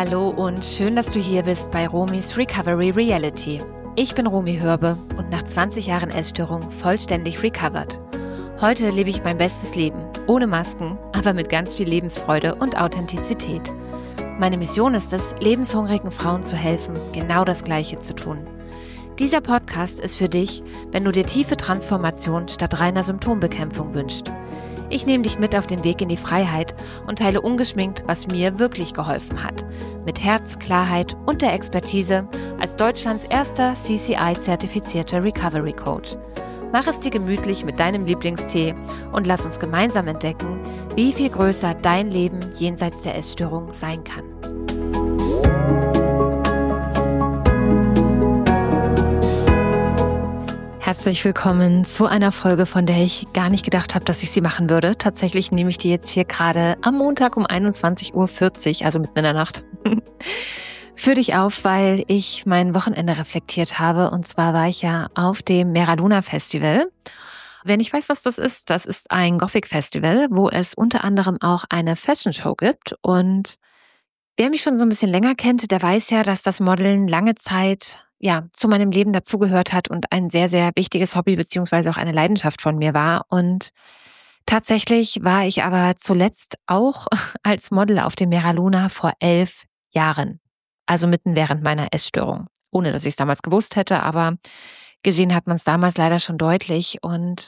Hallo und schön, dass du hier bist bei Romis Recovery Reality. Ich bin Romy Hörbe und nach 20 Jahren Essstörung vollständig recovered. Heute lebe ich mein bestes Leben, ohne Masken, aber mit ganz viel Lebensfreude und Authentizität. Meine Mission ist es, lebenshungrigen Frauen zu helfen, genau das Gleiche zu tun. Dieser Podcast ist für dich, wenn du dir tiefe Transformation statt reiner Symptombekämpfung wünschst. Ich nehme dich mit auf den Weg in die Freiheit und teile ungeschminkt, was mir wirklich geholfen hat. Mit Herz, Klarheit und der Expertise als Deutschlands erster CCI-zertifizierter Recovery Coach. Mach es dir gemütlich mit deinem Lieblingstee und lass uns gemeinsam entdecken, wie viel größer dein Leben jenseits der Essstörung sein kann. Herzlich willkommen zu einer Folge, von der ich gar nicht gedacht habe, dass ich sie machen würde. Tatsächlich nehme ich die jetzt hier gerade am Montag um 21.40 Uhr, also mitten in der Nacht, für dich auf, weil ich mein Wochenende reflektiert habe. Und zwar war ich ja auf dem Mera Luna Festival. Wer nicht weiß, was das ist ein Gothic Festival, wo es unter anderem auch eine Fashion Show gibt. Und wer mich schon so ein bisschen länger kennt, der weiß ja, dass das Modeln lange Zeit zu meinem Leben dazugehört hat und ein sehr, sehr wichtiges Hobby beziehungsweise auch eine Leidenschaft von mir war. Und tatsächlich war ich aber zuletzt auch als Model auf dem Mera Luna vor 11 Jahren. Also mitten während meiner Essstörung. Ohne, dass ich es damals gewusst hätte, aber gesehen hat man es damals leider schon deutlich. Und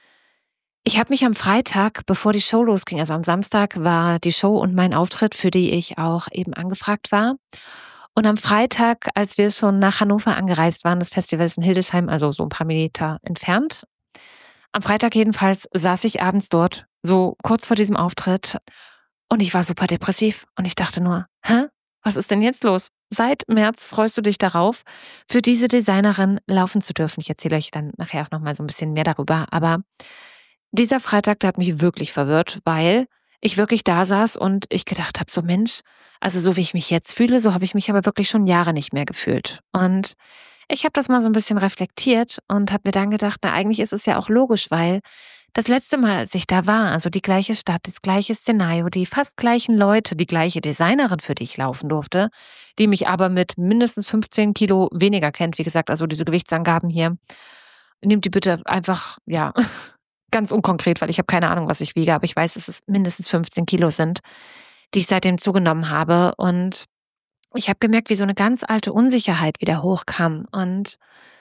ich habe mich am Freitag, bevor die Show losging, also am Samstag, war die Show und mein Auftritt, für die ich auch eben angefragt war. Und am Freitag, als wir schon nach Hannover angereist waren, das Festival ist in Hildesheim, also so ein paar Meter entfernt. Am Freitag jedenfalls saß ich abends dort, so kurz vor diesem Auftritt. Und ich war super depressiv. Und ich dachte nur, was ist denn jetzt los? Seit März freust du dich darauf, für diese Designerin laufen zu dürfen. Ich erzähle euch dann nachher auch nochmal so ein bisschen mehr darüber. Aber dieser Freitag, der hat mich wirklich verwirrt, weil ich wirklich da saß und ich gedacht habe, so Mensch, also so wie ich mich jetzt fühle, so habe ich mich aber wirklich schon Jahre nicht mehr gefühlt. Und ich habe das mal so ein bisschen reflektiert und habe mir dann gedacht, na eigentlich ist es ja auch logisch, weil das letzte Mal, als ich da war, also die gleiche Stadt, das gleiche Szenario, die fast gleichen Leute, die gleiche Designerin, für die ich laufen durfte, die mich aber mit mindestens 15 Kilo weniger kennt, wie gesagt, also diese Gewichtsangaben hier, nehmt die bitte einfach, ganz unkonkret, weil ich habe keine Ahnung, was ich wiege, aber ich weiß, dass es mindestens 15 Kilo sind, die ich seitdem zugenommen habe. Und ich habe gemerkt, wie so eine ganz alte Unsicherheit wieder hochkam. Und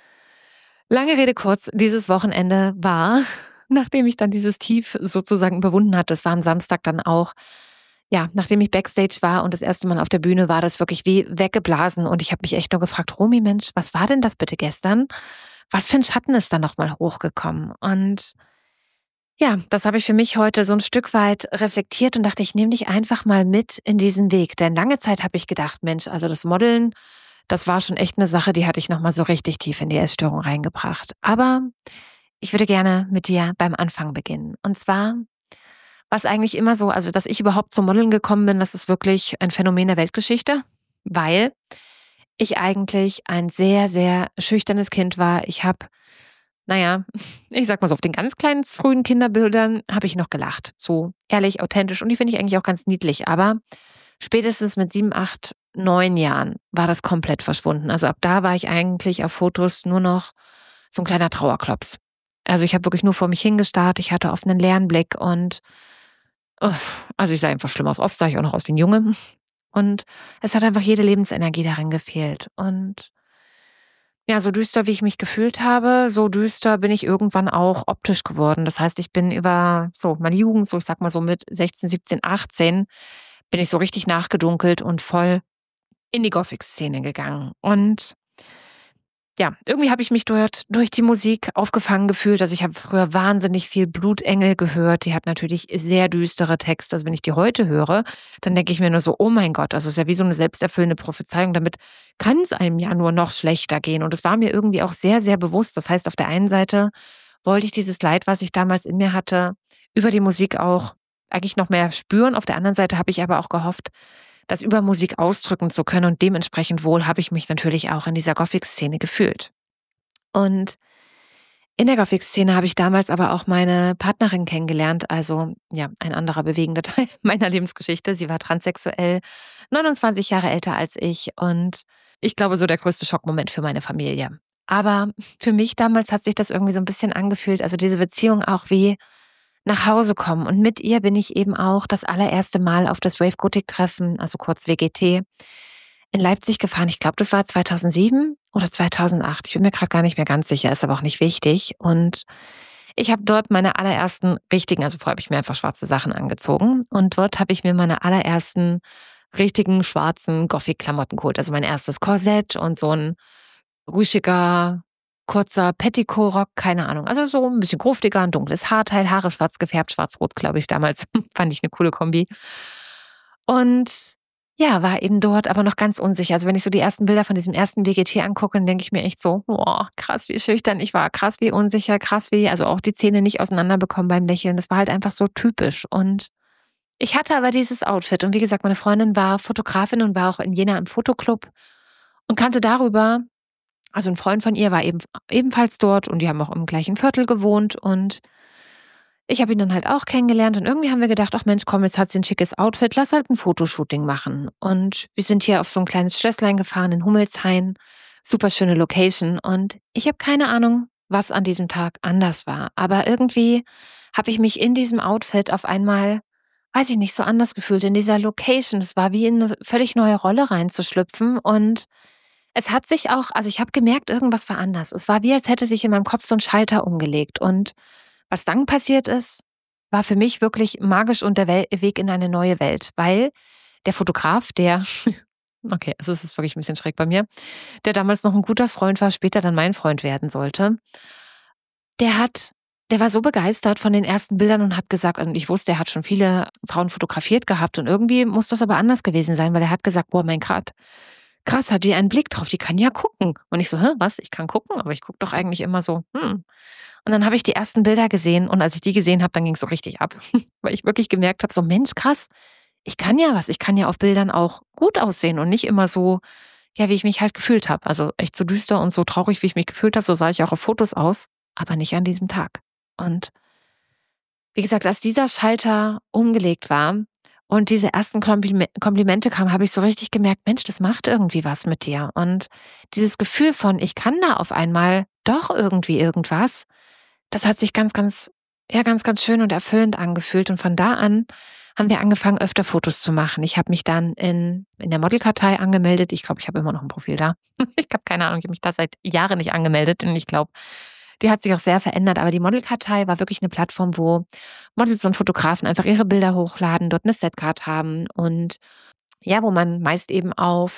lange Rede kurz, dieses Wochenende war, nachdem ich dann dieses Tief sozusagen überwunden hatte, das war am Samstag dann auch, nachdem ich Backstage war und das erste Mal auf der Bühne war, das wirklich wie weggeblasen. Und ich habe mich echt nur gefragt, Romy, Mensch, was war denn das bitte gestern? Was für ein Schatten ist da nochmal hochgekommen? Und das habe ich für mich heute so ein Stück weit reflektiert und dachte, ich nehme dich einfach mal mit in diesen Weg. Denn lange Zeit habe ich gedacht, Mensch, also das Modeln, das war schon echt eine Sache, die hatte ich nochmal so richtig tief in die Essstörung reingebracht. Aber ich würde gerne mit dir beim Anfang beginnen. Und zwar war es eigentlich immer so, also dass ich überhaupt zum Modeln gekommen bin, das ist wirklich ein Phänomen der Weltgeschichte, weil ich eigentlich ein sehr, sehr schüchternes Kind war. Ich habe ich sag mal so, auf den ganz kleinen, frühen Kinderbildern habe ich noch gelacht. So ehrlich, authentisch und die finde ich eigentlich auch ganz niedlich. Aber spätestens mit 7, 8, 9 Jahren war das komplett verschwunden. Also ab da war ich eigentlich auf Fotos nur noch so ein kleiner Trauerklops. Also ich habe wirklich nur vor mich hingestarrt, ich hatte oft einen leeren Blick und also ich sah einfach schlimm aus. Oft sah ich auch noch aus wie ein Junge. Und es hat einfach jede Lebensenergie darin gefehlt. Und so düster, wie ich mich gefühlt habe, so düster bin ich irgendwann auch optisch geworden. Das heißt, ich bin über meine Jugend, so ich sag mal so mit 16, 17, 18, bin ich so richtig nachgedunkelt und voll in die Gothic-Szene gegangen. Und irgendwie habe ich mich dort durch die Musik aufgefangen gefühlt. Also ich habe früher wahnsinnig viel Blutengel gehört. Die hat natürlich sehr düstere Texte. Also wenn ich die heute höre, dann denke ich mir nur so, oh mein Gott, also es ist ja wie so eine selbsterfüllende Prophezeiung. Damit kann es einem ja nur noch schlechter gehen. Und es war mir irgendwie auch sehr, sehr bewusst. Das heißt, auf der einen Seite wollte ich dieses Leid, was ich damals in mir hatte, über die Musik auch eigentlich noch mehr spüren. Auf der anderen Seite habe ich aber auch gehofft, das über Musik ausdrücken zu können und dementsprechend wohl habe ich mich natürlich auch in dieser Gothic-Szene gefühlt. Und In der Gothic-Szene habe ich damals aber auch meine Partnerin kennengelernt, also ja, ein anderer bewegender Teil meiner Lebensgeschichte. Sie war transsexuell, 29 Jahre älter als ich und ich glaube, so der größte Schockmoment für meine Familie. Aber für mich damals hat sich das irgendwie so ein bisschen angefühlt, also diese Beziehung auch wie nach Hause kommen. Und mit ihr bin ich eben auch das allererste Mal auf das Wave Gothic Treffen, also kurz WGT, in Leipzig gefahren. Ich glaube, das war 2007 oder 2008. Ich bin mir gerade gar nicht mehr ganz sicher, ist aber auch nicht wichtig. Und ich habe dort meine allerersten richtigen, also vorher habe ich mir einfach schwarze Sachen angezogen. Und dort habe ich mir meine allerersten richtigen schwarzen Gothic-Klamotten geholt. Also mein erstes Korsett und so ein ruschiger, kurzer Petticoat-Rock, keine Ahnung. Also so ein bisschen gruftiger, ein dunkles Haarteil, Haare schwarz gefärbt, schwarz-rot, glaube ich, damals. Fand ich eine coole Kombi. Und ja, war eben dort, aber noch ganz unsicher. Also wenn ich so die ersten Bilder von diesem ersten WGT angucke, dann denke ich mir echt so, boah, krass, wie schüchtern ich war, krass, wie unsicher, krass, wie, also auch die Zähne nicht auseinanderbekommen beim Lächeln. Das war halt einfach so typisch. Und ich hatte aber dieses Outfit. Und wie gesagt, meine Freundin war Fotografin und war auch in Jena im Fotoclub und kannte darüber, also ein Freund von ihr war ebenfalls dort und die haben auch im gleichen Viertel gewohnt und ich habe ihn dann halt auch kennengelernt und irgendwie haben wir gedacht, ach Mensch, komm, jetzt hat sie ein schickes Outfit, lass halt ein Fotoshooting machen. Und wir sind hier auf so ein kleines Schlösslein gefahren in Hummelshain, super schöne Location und ich habe keine Ahnung, was an diesem Tag anders war. Aber irgendwie habe ich mich in diesem Outfit auf einmal, weiß ich nicht, so anders gefühlt in dieser Location. Es war wie in eine völlig neue Rolle reinzuschlüpfen und es hat sich auch, also ich habe gemerkt, irgendwas war anders. Es war wie, als hätte sich in meinem Kopf so ein Schalter umgelegt und was dann passiert ist, war für mich wirklich magisch und der Weg in eine neue Welt, weil der Fotograf, der okay, also es ist wirklich ein bisschen schräg bei mir, der damals noch ein guter Freund war, später dann mein Freund werden sollte, der hat der war so begeistert von den ersten Bildern und hat gesagt und ich wusste, er hat schon viele Frauen fotografiert gehabt und irgendwie muss das aber anders gewesen sein, weil er hat gesagt: „Boah, mein Gott, krass, hat die einen Blick drauf, die kann ja gucken.“ Und ich so: „Hä, was? Ich kann gucken? Aber ich gucke doch eigentlich immer so, hm.“ Und dann habe ich die ersten Bilder gesehen und als ich die gesehen habe, dann ging's so richtig ab, weil ich wirklich gemerkt habe, so: „Mensch, krass, ich kann ja was. Ich kann ja auf Bildern auch gut aussehen und nicht immer so, ja, wie ich mich halt gefühlt habe. Also, echt so düster und so traurig, wie ich mich gefühlt habe, so sah ich auch auf Fotos aus, aber nicht an diesem Tag.“ Und wie gesagt, als dieser Schalter umgelegt war und diese ersten Komplimente kamen, habe ich so richtig gemerkt: „Mensch, das macht irgendwie was mit dir.“ Und dieses Gefühl von: „Ich kann da auf einmal doch irgendwie irgendwas“, das hat sich ganz schön und erfüllend angefühlt. Und von da an haben wir angefangen, öfter Fotos zu machen. Ich habe mich dann in der Modelkartei angemeldet. Ich glaube, ich habe immer noch ein Profil da. Ich habe keine Ahnung, ich habe mich da seit Jahren nicht angemeldet und ich glaube, die hat sich auch sehr verändert. Aber die Modelkartei war wirklich eine Plattform, wo Models und Fotografen einfach ihre Bilder hochladen, dort eine Setcard haben und ja, wo man meist eben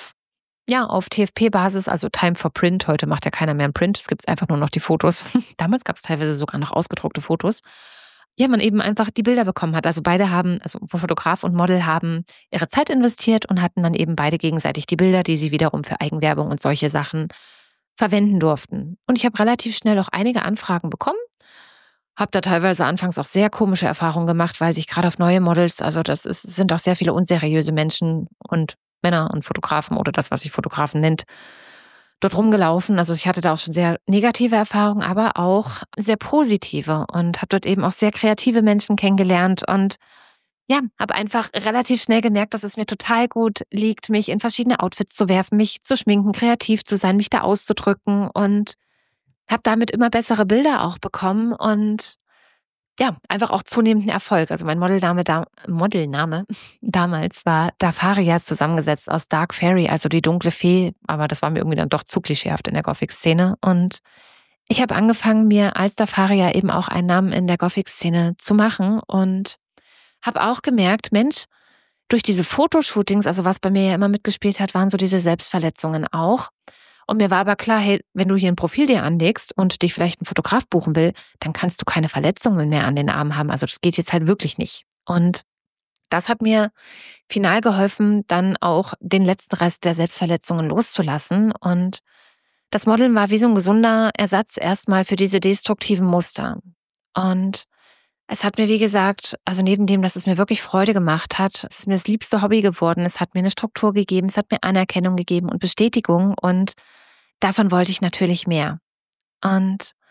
auf TFP-Basis, also Time for Print, heute macht ja keiner mehr 'n Print, es gibt einfach nur noch die Fotos. Damals gab es teilweise sogar noch ausgedruckte Fotos. Ja, man eben einfach die Bilder bekommen hat. Also beide haben also Fotograf und Model haben ihre Zeit investiert und hatten dann eben beide gegenseitig die Bilder, die sie wiederum für Eigenwerbung und solche Sachen verwenden durften. Und ich habe relativ schnell auch einige Anfragen bekommen, habe da teilweise anfangs auch sehr komische Erfahrungen gemacht, weil sich gerade auf neue Models, also sind auch sehr viele unseriöse Menschen und Männer und Fotografen oder das, was sich Fotografen nennt, dort rumgelaufen. Also ich hatte da auch schon sehr negative Erfahrungen, aber auch sehr positive und habe dort eben auch sehr kreative Menschen kennengelernt und ja, habe einfach relativ schnell gemerkt, dass es mir total gut liegt, mich in verschiedene Outfits zu werfen, mich zu schminken, kreativ zu sein, mich da auszudrücken und habe damit immer bessere Bilder auch bekommen und ja, einfach auch zunehmenden Erfolg. Also mein Modelname damals war Dafaria, zusammengesetzt aus Dark Fairy, also die dunkle Fee, aber das war mir irgendwie dann doch zu klischeehaft in der Gothic-Szene. Und ich habe angefangen, mir als Dafaria eben auch einen Namen in der Gothic-Szene zu machen und habe auch gemerkt, Mensch, durch diese Fotoshootings, also was bei mir ja immer mitgespielt hat, waren so diese Selbstverletzungen auch. Und mir war aber klar, hey, wenn du hier ein Profil dir anlegst und dich vielleicht ein Fotograf buchen will, dann kannst du keine Verletzungen mehr an den Armen haben. Also das geht jetzt halt wirklich nicht. Und das hat mir final geholfen, dann auch den letzten Rest der Selbstverletzungen loszulassen. Und das Modeln war wie so ein gesunder Ersatz erstmal für diese destruktiven Muster. Und es hat mir, wie gesagt, also neben dem, dass es mir wirklich Freude gemacht hat, es ist mir das liebste Hobby geworden. Es hat mir eine Struktur gegeben, es hat mir Anerkennung gegeben und Bestätigung und davon wollte ich natürlich mehr. Und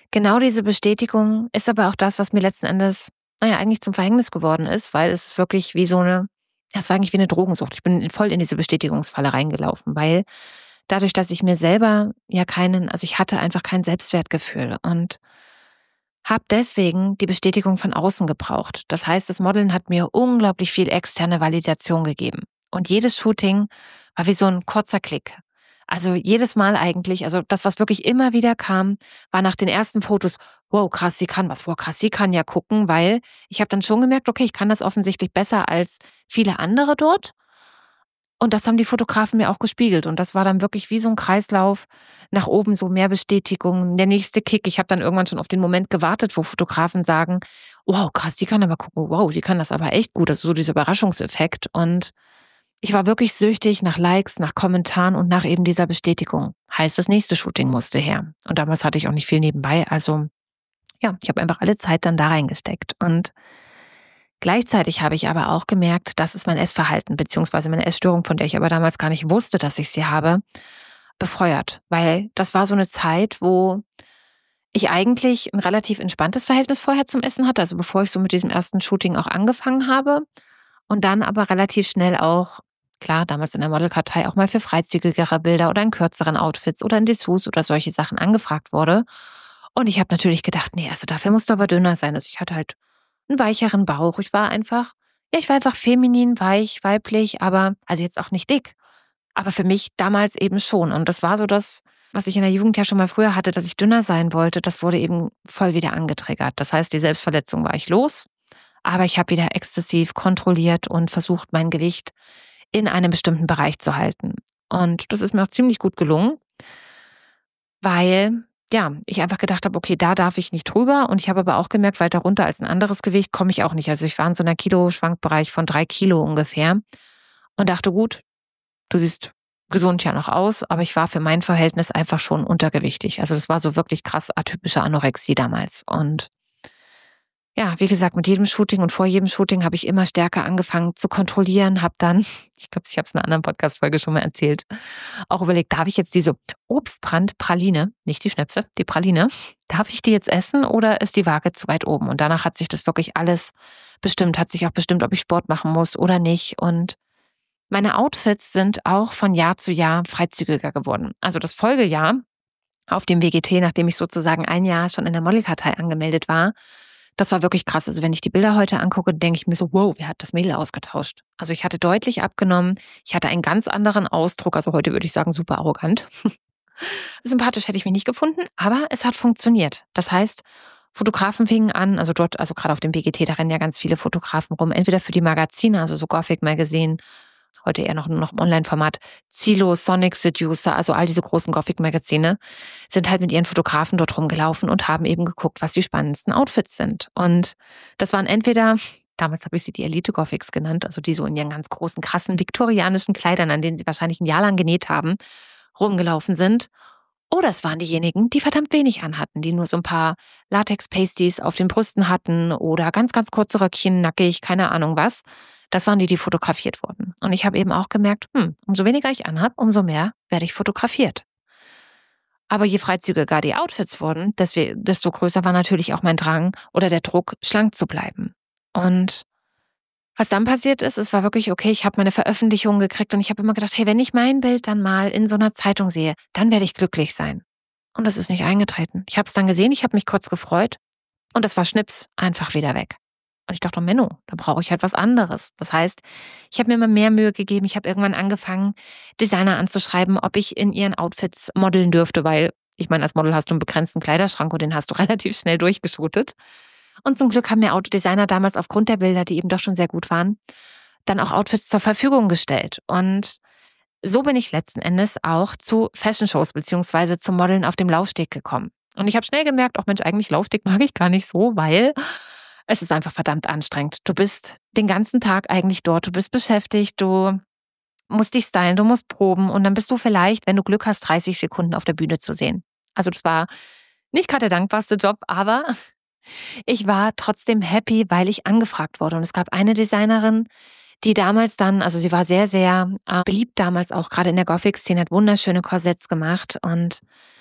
genau diese Bestätigung ist aber auch das, was mir letzten Endes, eigentlich zum Verhängnis geworden ist, weil es ist wirklich es war eigentlich wie eine Drogensucht. Ich bin voll in diese Bestätigungsfalle reingelaufen, weil dadurch, dass ich mir selber ich hatte einfach kein Selbstwertgefühl und habe deswegen die Bestätigung von außen gebraucht. Das heißt, das Modeln hat mir unglaublich viel externe Validation gegeben. Und jedes Shooting war wie so ein kurzer Klick. Also jedes Mal eigentlich, also das, was wirklich immer wieder kam, war nach den ersten Fotos: „Wow, krass, sie kann was. Wow, krass, sie kann ja gucken“, weil ich habe dann schon gemerkt, okay, ich kann das offensichtlich besser als viele andere dort. Und das haben die Fotografen mir auch gespiegelt. Und das war dann wirklich wie so ein Kreislauf nach oben, so mehr Bestätigung, der nächste Kick. Ich habe dann irgendwann schon auf den Moment gewartet, wo Fotografen sagen: „Wow, krass, die kann aber gucken. Wow, sie kann das aber echt gut.“ Also so dieser Überraschungseffekt. Und ich war wirklich süchtig nach Likes, nach Kommentaren und nach eben dieser Bestätigung. Heißt, das nächste Shooting musste her. Und damals hatte ich auch nicht viel nebenbei. Also ja, ich habe einfach alle Zeit dann da reingesteckt. Und gleichzeitig habe ich aber auch gemerkt, dass es mein Essverhalten beziehungsweise meine Essstörung, von der ich aber damals gar nicht wusste, dass ich sie habe, befeuert. Weil das war so eine Zeit, wo ich eigentlich ein relativ entspanntes Verhältnis vorher zum Essen hatte, also bevor ich so mit diesem ersten Shooting auch angefangen habe. Und dann aber relativ schnell auch, klar, damals in der Modelkartei auch mal für freizügigere Bilder oder in kürzeren Outfits oder in Dessous oder solche Sachen angefragt wurde. Und ich habe natürlich gedacht: „Nee, also dafür musst du aber dünner sein.“ Also, ich hatte halt einen weicheren Bauch. Ich war einfach feminin, weich, weiblich, aber also jetzt auch nicht dick, aber für mich damals eben schon. Und das war so das, was ich in der Jugend ja schon mal früher hatte, dass ich dünner sein wollte. Das wurde eben voll wieder angetriggert. Das heißt, die Selbstverletzung war ich los, aber ich habe wieder exzessiv kontrolliert und versucht, mein Gewicht in einem bestimmten Bereich zu halten. Und das ist mir auch ziemlich gut gelungen, weil, ja, ich einfach gedacht habe: „Okay, da darf ich nicht drüber.“ Und ich habe aber auch gemerkt, weiter runter als ein anderes Gewicht komme ich auch nicht. Also, ich war in so einer Kiloschwankbereich von 3 Kilo ungefähr und dachte: „Gut, du siehst gesund ja noch aus“, aber ich war für mein Verhältnis einfach schon untergewichtig. Also, das war so wirklich krass atypische Anorexie damals. Und ja, wie gesagt, mit jedem Shooting und vor jedem Shooting habe ich immer stärker angefangen zu kontrollieren, habe dann, ich glaube, ich habe es in einer anderen Podcast-Folge schon mal erzählt, auch überlegt: „Darf ich jetzt diese Obstbrand-Praline, nicht die Schnäpse, die Praline, darf ich die jetzt essen oder ist die Waage zu weit oben?“ Und danach hat sich das wirklich alles bestimmt, hat sich auch bestimmt, ob ich Sport machen muss oder nicht. Und meine Outfits sind auch von Jahr zu Jahr freizügiger geworden. Also das Folgejahr auf dem WGT, nachdem ich sozusagen ein Jahr schon in der Modelkartei angemeldet war, das war wirklich krass. Also wenn ich die Bilder heute angucke, denke ich mir so: „Wow, wer hat das Mädel ausgetauscht?“ Also ich hatte deutlich abgenommen. Ich hatte einen ganz anderen Ausdruck. Also heute würde ich sagen, super arrogant. Sympathisch hätte ich mich nicht gefunden, aber es hat funktioniert. Das heißt, Fotografen fingen an, also dort, also gerade auf dem WGT, da rennen ja ganz viele Fotografen rum, entweder für die Magazine, also so Gothic Magazine, heute eher noch nur noch im Online-Format, Zilo, Sonic Seducer, also all diese großen Gothic-Magazine, sind halt mit ihren Fotografen dort rumgelaufen und haben eben geguckt, was die spannendsten Outfits sind. Und das waren entweder, damals habe ich sie die Elite-Gothics genannt, also die so in ihren ganz großen, krassen viktorianischen Kleidern, an denen sie wahrscheinlich ein Jahr lang genäht haben, rumgelaufen sind. Oder es waren diejenigen, die verdammt wenig anhatten, die nur so ein paar Latex-Pasties auf den Brüsten hatten oder ganz, ganz kurze Röckchen, nackig, keine Ahnung was. Das waren die, die fotografiert wurden. Und ich habe eben auch gemerkt, umso weniger ich anhabe, umso mehr werde ich fotografiert. Aber je freizügiger die Outfits wurden, desto größer war natürlich auch mein Drang oder der Druck, schlank zu bleiben. Und was dann passiert ist, es war wirklich okay, ich habe meine Veröffentlichungen gekriegt und ich habe immer gedacht: „Hey, wenn ich mein Bild dann mal in so einer Zeitung sehe, dann werde ich glücklich sein.“ Und das ist nicht eingetreten. Ich habe es dann gesehen, ich habe mich kurz gefreut und das war schnips, einfach wieder weg. Und ich dachte: „Menno, da brauche ich halt was anderes.“ Das heißt, ich habe mir immer mehr Mühe gegeben. Ich habe irgendwann angefangen, Designer anzuschreiben, ob ich in ihren Outfits modeln dürfte, weil ich meine, als Model hast du einen begrenzten Kleiderschrank und den hast du relativ schnell durchgeschootet. Und zum Glück haben mir Autodesigner damals aufgrund der Bilder, die eben doch schon sehr gut waren, dann auch Outfits zur Verfügung gestellt. Und so bin ich letzten Endes auch zu Fashion-Shows beziehungsweise zum Modeln auf dem Laufsteg gekommen. Und ich habe schnell gemerkt, auch Mensch, eigentlich Laufsteg mag ich gar nicht so, weil es ist einfach verdammt anstrengend. Du bist den ganzen Tag eigentlich dort, du bist beschäftigt, du musst dich stylen, du musst proben und dann bist du vielleicht, wenn du Glück hast, 30 Sekunden auf der Bühne zu sehen. Also das war nicht gerade der dankbarste Job, aber ich war trotzdem happy, weil ich angefragt wurde. Und es gab eine Designerin, die damals dann, also sie war sehr, sehr beliebt damals auch, gerade in der Gothic-Szene, hat wunderschöne Korsetts gemacht. Und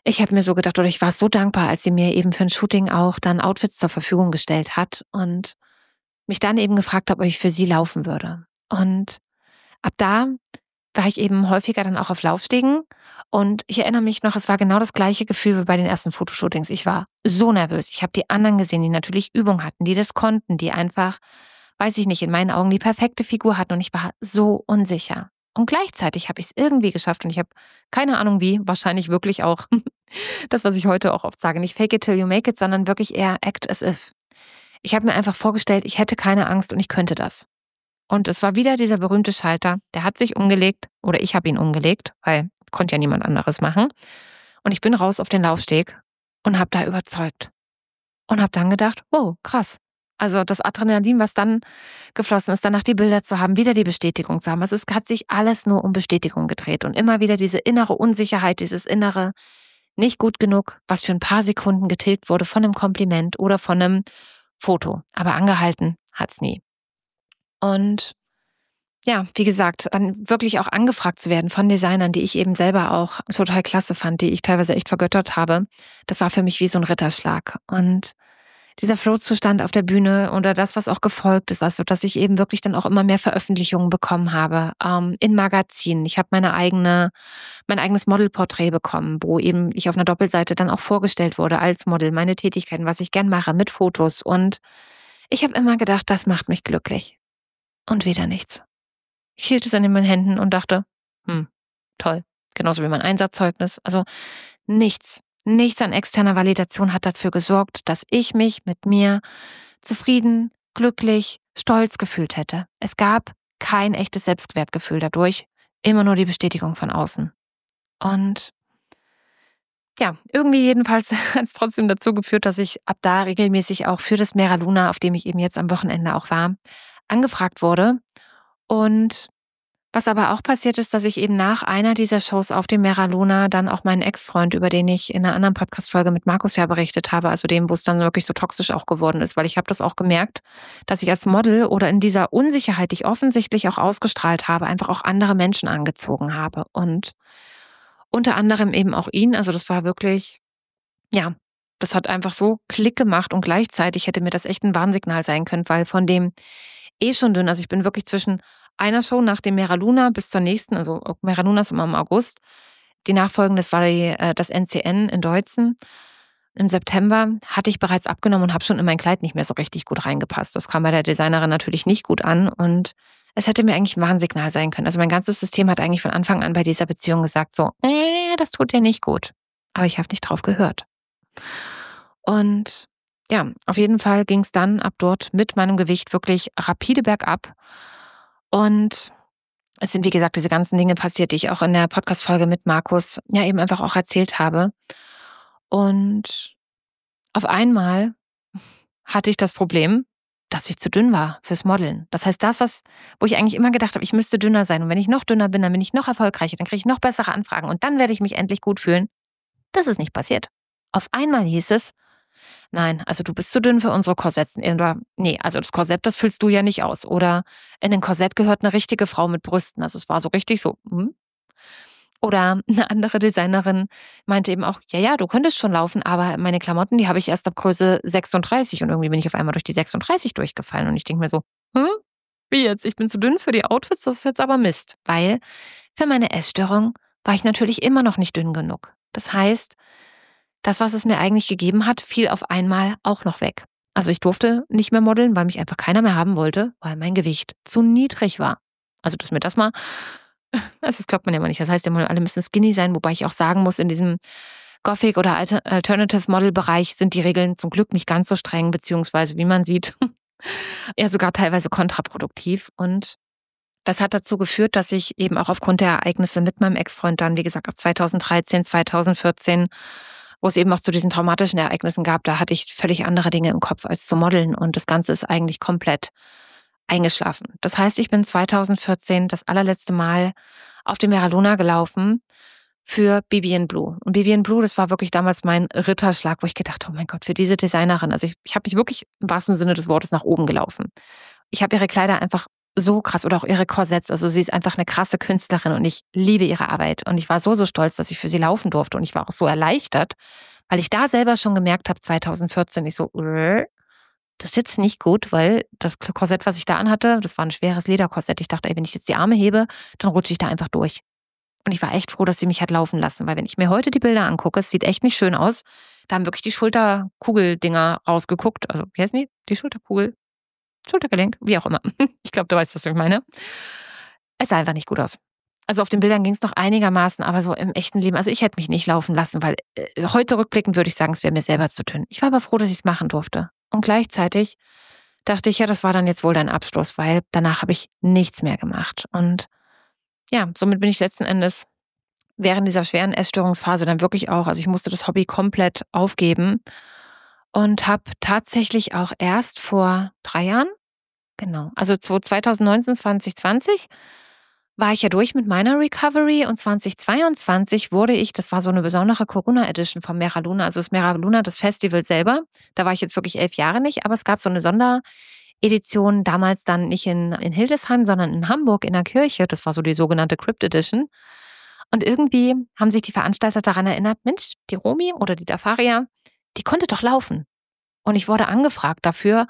ich habe mir so gedacht, oder ich war so dankbar, als sie mir eben für ein Shooting auch dann Outfits zur Verfügung gestellt hat und mich dann eben gefragt habe, ob ich für sie laufen würde. Und ab da war ich eben häufiger dann auch auf Laufstegen. Und ich erinnere mich noch, es war genau das gleiche Gefühl wie bei den ersten Fotoshootings. Ich war so nervös. Ich habe die anderen gesehen, die natürlich Übung hatten, die das konnten, die einfach, weiß ich nicht, in meinen Augen die perfekte Figur hatten. Und ich war so unsicher. Und gleichzeitig habe ich es irgendwie geschafft. Und ich habe keine Ahnung wie, wahrscheinlich wirklich auch das, was ich heute auch oft sage, nicht fake it till you make it, sondern wirklich eher act as if. Ich habe mir einfach vorgestellt, ich hätte keine Angst und ich könnte das. Und es war wieder dieser berühmte Schalter, der hat sich umgelegt oder ich habe ihn umgelegt, weil konnte ja niemand anderes machen. Und ich bin raus auf den Laufsteg und habe da überzeugt. Und habe dann gedacht, wow, krass. Also das Adrenalin, was dann geflossen ist, danach die Bilder zu haben, wieder die Bestätigung zu haben. Also es hat sich alles nur um Bestätigung gedreht. Und immer wieder diese innere Unsicherheit, dieses innere nicht gut genug, was für ein paar Sekunden getilgt wurde von einem Kompliment oder von einem Foto. Aber angehalten hat's nie. Und ja, wie gesagt, dann wirklich auch angefragt zu werden von Designern, die ich eben selber auch total klasse fand, die ich teilweise echt vergöttert habe, das war für mich wie so ein Ritterschlag. Und dieser Flow-Zustand auf der Bühne oder das, was auch gefolgt ist, also dass ich eben wirklich dann auch immer mehr Veröffentlichungen bekommen habe, in Magazinen. Ich habe mein eigenes Modelporträt bekommen, wo eben ich auf einer Doppelseite dann auch vorgestellt wurde als Model, meine Tätigkeiten, was ich gern mache, mit Fotos. Und ich habe immer gedacht, das macht mich glücklich. Und wieder nichts. Ich hielt es in meinen Händen und dachte, toll. Genauso wie mein Einsatzzeugnis. Also nichts an externer Validation hat dafür gesorgt, dass ich mich mit mir zufrieden, glücklich, stolz gefühlt hätte. Es gab kein echtes Selbstwertgefühl dadurch, immer nur die Bestätigung von außen. Und ja, irgendwie jedenfalls hat es trotzdem dazu geführt, dass ich ab da regelmäßig auch für das Mera Luna, auf dem ich eben jetzt am Wochenende auch war, angefragt wurde. Und was aber auch passiert ist, dass ich eben nach einer dieser Shows auf dem Mera Luna dann auch meinen Ex-Freund, über den ich in einer anderen Podcast-Folge mit Markus ja berichtet habe, also dem, wo es dann wirklich so toxisch auch geworden ist, weil ich habe das auch gemerkt, dass ich als Model oder in dieser Unsicherheit, die ich offensichtlich auch ausgestrahlt habe, einfach auch andere Menschen angezogen habe. Und unter anderem eben auch ihn. Also das war wirklich, ja, das hat einfach so Klick gemacht und gleichzeitig hätte mir das echt ein Warnsignal sein können, weil von dem schon dünn, also ich bin wirklich zwischen einer Show nach dem Mera Luna bis zur nächsten, also Mera Luna ist immer im August. Die nachfolgende, das war das NCN in Deutzen. Im September hatte ich bereits abgenommen und habe schon in mein Kleid nicht mehr so richtig gut reingepasst. Das kam bei der Designerin natürlich nicht gut an und es hätte mir eigentlich ein Warnsignal sein können. Also mein ganzes System hat eigentlich von Anfang an bei dieser Beziehung gesagt so, das tut dir nicht gut. Aber ich habe nicht drauf gehört. Und ja, auf jeden Fall ging es dann ab dort mit meinem Gewicht wirklich rapide bergab. Und es sind, wie gesagt, diese ganzen Dinge passiert, die ich auch in der Podcast-Folge mit Markus ja eben einfach auch erzählt habe. Und auf einmal hatte ich das Problem, dass ich zu dünn war fürs Modeln. Das heißt, wo ich eigentlich immer gedacht habe, ich müsste dünner sein. Und wenn ich noch dünner bin, dann bin ich noch erfolgreicher, dann kriege ich noch bessere Anfragen und dann werde ich mich endlich gut fühlen. Das ist nicht passiert. Auf einmal hieß es, nein, also du bist zu dünn für unsere Korsetts. Nee, also das Korsett, das füllst du ja nicht aus. Oder in ein Korsett gehört eine richtige Frau mit Brüsten. Also es war so richtig so. Oder eine andere Designerin meinte eben auch, ja, du könntest schon laufen, aber meine Klamotten, die habe ich erst ab Größe 36 und irgendwie bin ich auf einmal durch die 36 durchgefallen und ich denke mir so, wie jetzt? Ich bin zu dünn für die Outfits, das ist jetzt aber Mist. Weil für meine Essstörung war ich natürlich immer noch nicht dünn genug. Das heißt, das, was es mir eigentlich gegeben hat, fiel auf einmal auch noch weg. Also ich durfte nicht mehr modeln, weil mich einfach keiner mehr haben wollte, weil mein Gewicht zu niedrig war. Also dass mir das mal, das glaubt man ja immer nicht. Das heißt ja mal, alle müssen skinny sein, wobei ich auch sagen muss, in diesem Gothic- oder Alternative-Model-Bereich sind die Regeln zum Glück nicht ganz so streng, beziehungsweise, wie man sieht, eher sogar teilweise kontraproduktiv. Und das hat dazu geführt, dass ich eben auch aufgrund der Ereignisse mit meinem Ex-Freund dann, wie gesagt, ab 2013, 2014, wo es eben auch zu diesen traumatischen Ereignissen gab, da hatte ich völlig andere Dinge im Kopf als zu modeln und das Ganze ist eigentlich komplett eingeschlafen. Das heißt, ich bin 2014 das allerletzte Mal auf dem Mera Luna gelaufen für Bibi Blue. Und Bibi Blue, das war wirklich damals mein Ritterschlag, wo ich gedacht habe, oh mein Gott, für diese Designerin. Also ich habe mich wirklich im wahrsten Sinne des Wortes nach oben gelaufen. Ich habe ihre Kleider einfach so krass. Oder auch ihre Korsetts. Also sie ist einfach eine krasse Künstlerin und ich liebe ihre Arbeit. Und ich war so stolz, dass ich für sie laufen durfte. Und ich war auch so erleichtert, weil ich da selber schon gemerkt habe, 2014, ich so, das ist jetzt nicht gut, weil das Korsett, was ich da anhatte, das war ein schweres Lederkorsett. Ich dachte, ey, wenn ich jetzt die Arme hebe, dann rutsche ich da einfach durch. Und ich war echt froh, dass sie mich hat laufen lassen, weil wenn ich mir heute die Bilder angucke, es sieht echt nicht schön aus. Da haben wirklich die Schulterkugeldinger rausgeguckt. Also, wie heißen die? Die Schulterkugel, Schultergelenk, wie auch immer. Ich glaube, du weißt, was ich meine. Es sah einfach nicht gut aus. Also auf den Bildern ging es noch einigermaßen, aber so im echten Leben, also ich hätte mich nicht laufen lassen, weil heute rückblickend würde ich sagen, es wäre mir selber zu dünn. Ich war aber froh, dass ich es machen durfte. Und gleichzeitig dachte ich, ja, das war dann jetzt wohl dein Abschluss, weil danach habe ich nichts mehr gemacht. Und ja, somit bin ich letzten Endes während dieser schweren Essstörungsphase dann wirklich auch, also ich musste das Hobby komplett aufgeben und habe tatsächlich auch erst vor 3 Jahren, genau, also 2019, 2020 war ich ja durch mit meiner Recovery und 2022 wurde ich, das war so eine besondere Corona-Edition von Mera Luna, also das Mera Luna, das Festival selber, da war ich jetzt wirklich 11 Jahre nicht, aber es gab so eine Sonderedition, damals dann nicht in Hildesheim, sondern in Hamburg in der Kirche, das war so die sogenannte Crypt Edition. Und irgendwie haben sich die Veranstalter daran erinnert, Mensch, die Romi oder die Dafaria, die konnte doch laufen. Und ich wurde angefragt dafür.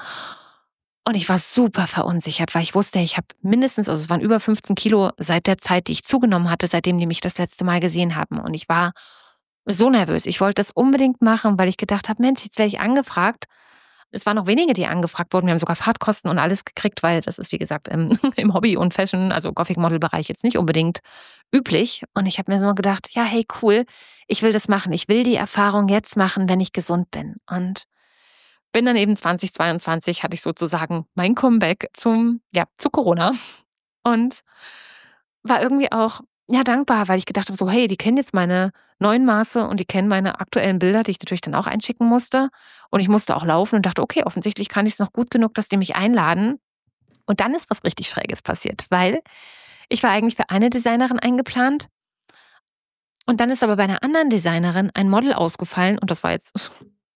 Und ich war super verunsichert, weil ich wusste, ich habe mindestens, also es waren über 15 Kilo seit der Zeit, die ich zugenommen hatte, seitdem die mich das letzte Mal gesehen haben. Und ich war so nervös. Ich wollte das unbedingt machen, weil ich gedacht habe, Mensch, jetzt werde ich angefragt. Es waren noch wenige, die angefragt wurden. Wir haben sogar Fahrtkosten und alles gekriegt, weil das ist, wie gesagt, im Hobby- und Fashion, also Gothic-Model-Bereich jetzt nicht unbedingt üblich. Und ich habe mir so gedacht, ja, hey, cool, ich will das machen. Ich will die Erfahrung jetzt machen, wenn ich gesund bin. Und bin dann eben 2022, hatte ich sozusagen mein Comeback zu Corona und war irgendwie auch dankbar, weil ich gedacht habe, so hey, die kennen jetzt meine neuen Maße und die kennen meine aktuellen Bilder, die ich natürlich dann auch einschicken musste. Und ich musste auch laufen und dachte, okay, offensichtlich kann ich es noch gut genug, dass die mich einladen. Und dann ist was richtig Schräges passiert, weil ich war eigentlich für eine Designerin eingeplant und dann ist aber bei einer anderen Designerin ein Model ausgefallen und das war jetzt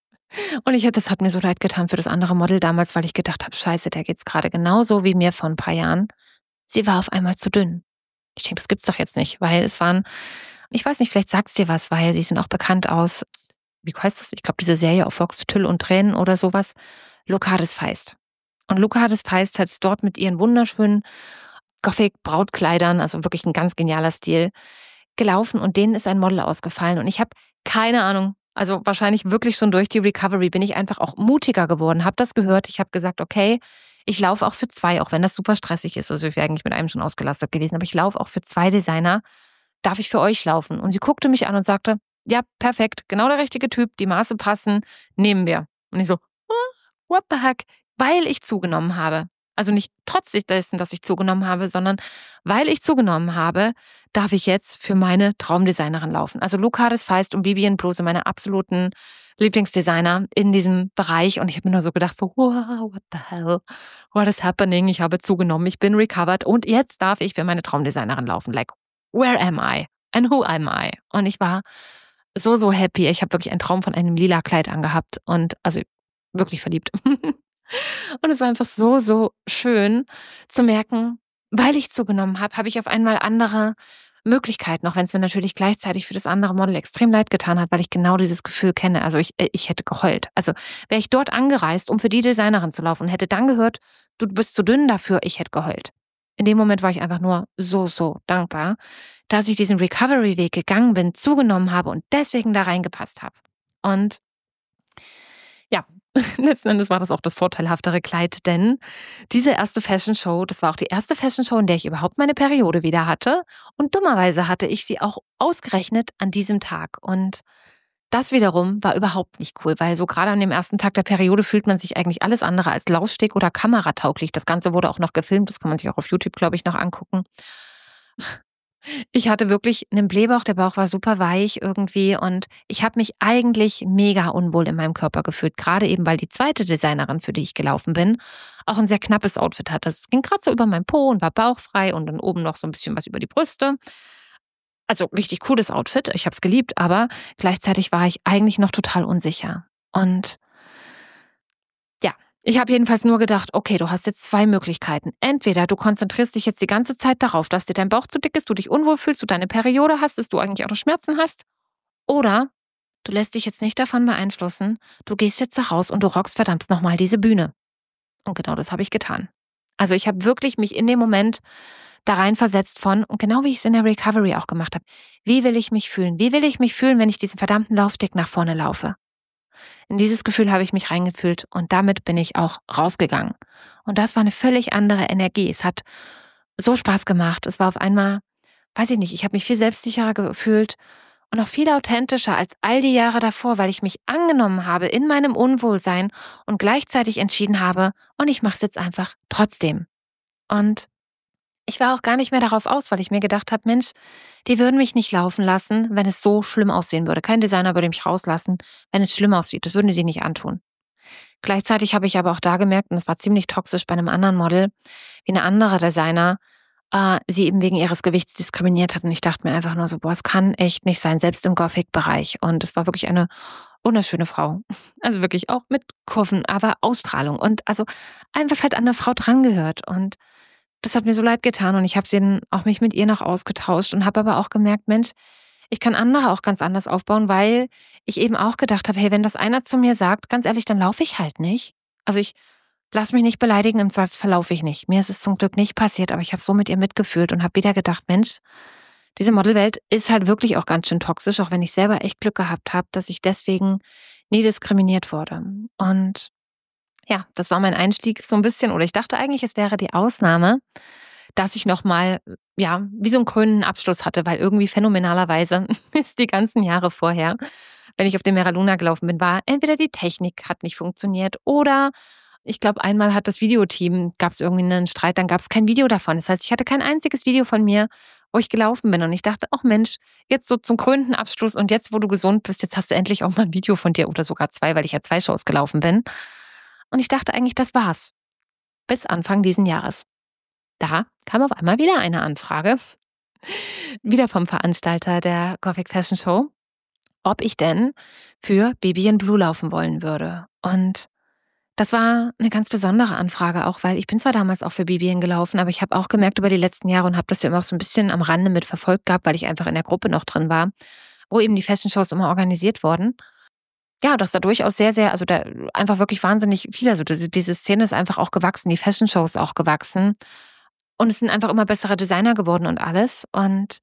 und das hat mir so leid getan für das andere Model damals, weil ich gedacht habe, scheiße, der geht's gerade genauso wie mir vor ein paar Jahren. Sie war auf einmal zu dünn. Ich denke, das gibt's doch jetzt nicht, weil es waren, ich weiß nicht, vielleicht sagt's dir was, weil die sind auch bekannt aus, wie heißt das? Ich glaube, diese Serie auf Fox, Tüll und Tränen oder sowas. Luca Hades Feist. Und Luca Hades Feist hat es dort mit ihren wunderschönen Gothic-Brautkleidern, also wirklich ein ganz genialer Stil, gelaufen und denen ist ein Model ausgefallen. Und ich habe keine Ahnung, also wahrscheinlich wirklich schon durch die Recovery bin ich einfach auch mutiger geworden, habe das gehört. Ich habe gesagt, okay, ich laufe auch für 2, auch wenn das super stressig ist. Also ich wäre eigentlich mit einem schon ausgelastet gewesen, aber ich laufe auch für 2 Designer. Darf ich für euch laufen? Und sie guckte mich an und sagte, ja, perfekt, genau der richtige Typ, die Maße passen, nehmen wir. Und ich so, what the heck? Weil ich zugenommen habe. Also nicht trotz dessen, dass ich zugenommen habe, sondern weil ich zugenommen habe, darf ich jetzt für meine Traumdesignerin laufen. Also Luca Hades Feist und Bibi Bluse, meine absoluten Lieblingsdesigner in diesem Bereich. Und ich habe mir nur so gedacht, so, wow, what the hell? What is happening? Ich habe zugenommen, ich bin recovered und jetzt darf ich für meine Traumdesignerin laufen. Like, where am I? And who am I? Und ich war so happy. Ich habe wirklich einen Traum von einem lila Kleid angehabt und also wirklich verliebt. Und es war einfach so schön zu merken, weil ich zugenommen habe, habe ich auf einmal andere Möglichkeiten, auch wenn es mir natürlich gleichzeitig für das andere Model extrem leid getan hat, weil ich genau dieses Gefühl kenne. Also ich hätte geheult. Also wäre ich dort angereist, um für die Designerin zu laufen und hätte dann gehört, du bist zu dünn dafür, ich hätte geheult. In dem Moment war ich einfach nur so dankbar, dass ich diesen Recovery-Weg gegangen bin, zugenommen habe und deswegen da reingepasst habe. Und ja, letzten Endes war das auch das vorteilhaftere Kleid, denn diese erste Fashion Show, das war auch die erste Fashion Show, in der ich überhaupt meine Periode wieder hatte. Und dummerweise hatte ich sie auch ausgerechnet an diesem Tag. Und das wiederum war überhaupt nicht cool, weil so gerade an dem ersten Tag der Periode fühlt man sich eigentlich alles andere als laufsteg oder kameratauglich. Das Ganze wurde auch noch gefilmt, das kann man sich auch auf YouTube, glaube ich, noch angucken. Ich hatte wirklich einen Blähbauch, der Bauch war super weich irgendwie und ich habe mich eigentlich mega unwohl in meinem Körper gefühlt, gerade eben, weil die zweite Designerin, für die ich gelaufen bin, auch ein sehr knappes Outfit hatte. Es ging gerade so über meinen Po und war bauchfrei und dann oben noch so ein bisschen was über die Brüste. Also richtig cooles Outfit, ich habe es geliebt, aber gleichzeitig war ich eigentlich noch total unsicher. Und ja, Ich habe jedenfalls nur gedacht, okay, du hast jetzt 2 Möglichkeiten. Entweder du konzentrierst dich jetzt die ganze Zeit darauf, dass dir dein Bauch zu dick ist, du dich unwohl fühlst, du deine Periode hast, dass du eigentlich auch noch Schmerzen hast. Oder du lässt dich jetzt nicht davon beeinflussen, du gehst jetzt da raus und du rockst verdammt nochmal diese Bühne. Und genau das habe ich getan. Also ich habe wirklich mich in dem Moment da reinversetzt von, und genau wie ich es in der Recovery auch gemacht habe, wie will ich mich fühlen? Wie will ich mich fühlen, wenn ich diesen verdammten Laufsteg nach vorne laufe? In dieses Gefühl habe ich mich reingefühlt und damit bin ich auch rausgegangen. Und das war eine völlig andere Energie. Es hat so Spaß gemacht. Es war auf einmal, weiß ich nicht, ich habe mich viel selbstsicherer gefühlt und auch viel authentischer als all die Jahre davor, weil ich mich angenommen habe in meinem Unwohlsein und gleichzeitig entschieden habe, und ich mache es jetzt einfach trotzdem. Und ich war auch gar nicht mehr darauf aus, weil ich mir gedacht habe, Mensch, die würden mich nicht laufen lassen, wenn es so schlimm aussehen würde. Kein Designer würde mich rauslassen, wenn es schlimm aussieht. Das würden die sich nicht antun. Gleichzeitig habe ich aber auch da gemerkt, und das war ziemlich toxisch bei einem anderen Model, wie eine andere Designer sie eben wegen ihres Gewichts diskriminiert hat. Und ich dachte mir einfach nur so, boah, es kann echt nicht sein, selbst im Gothic-Bereich. Und es war wirklich eine wunderschöne Frau. Also wirklich auch mit Kurven, aber Ausstrahlung. Und also einfach halt an der Frau drangehört. Und das hat mir so leid getan. Und ich habe dann auch mich mit ihr noch ausgetauscht und habe aber auch gemerkt, Mensch, ich kann andere auch ganz anders aufbauen, weil ich eben auch gedacht habe, hey, wenn das einer zu mir sagt, ganz ehrlich, dann laufe ich halt nicht. Also ich lass mich nicht beleidigen, im Zweifelsfall laufe ich nicht. Mir ist es zum Glück nicht passiert, aber ich habe so mit ihr mitgefühlt und habe wieder gedacht, Mensch, diese Modelwelt ist halt wirklich auch ganz schön toxisch, auch wenn ich selber echt Glück gehabt habe, dass ich deswegen nie diskriminiert wurde. Und ja, das war mein Einstieg so ein bisschen, oder ich dachte eigentlich, es wäre die Ausnahme, dass ich nochmal, ja, wie so einen krönenden Abschluss hatte, weil irgendwie phänomenalerweise ist die ganzen Jahre vorher, wenn ich auf dem Mera Luna gelaufen bin, war entweder die Technik hat nicht funktioniert oder ich glaube, einmal hat das Videoteam, gab es irgendwie einen Streit, dann gab es kein Video davon. Das heißt, ich hatte kein einziges Video von mir, wo ich gelaufen bin. Und ich dachte, ach Mensch, jetzt so zum krönenden Abschluss und jetzt, wo du gesund bist, jetzt hast du endlich auch mal ein Video von dir oder sogar 2, weil ich ja 2 Shows gelaufen bin. Und ich dachte eigentlich, das war's. Bis Anfang diesen Jahres. Da kam auf einmal wieder eine Anfrage, wieder vom Veranstalter der Gothic Fashion Show, ob ich denn für Baby in Blue laufen wollen würde. Und das war eine ganz besondere Anfrage auch, weil ich bin zwar damals auch für Vivien gelaufen, aber ich habe auch gemerkt über die letzten Jahre und habe das ja immer auch so ein bisschen am Rande mit verfolgt gehabt, weil ich einfach in der Gruppe noch drin war, wo eben die Fashion-Shows immer organisiert wurden. Ja, dass da durchaus sehr, sehr, also da einfach wirklich wahnsinnig viel, also diese Szene ist einfach auch gewachsen, die Fashion-Shows auch gewachsen und es sind einfach immer bessere Designer geworden und alles. Und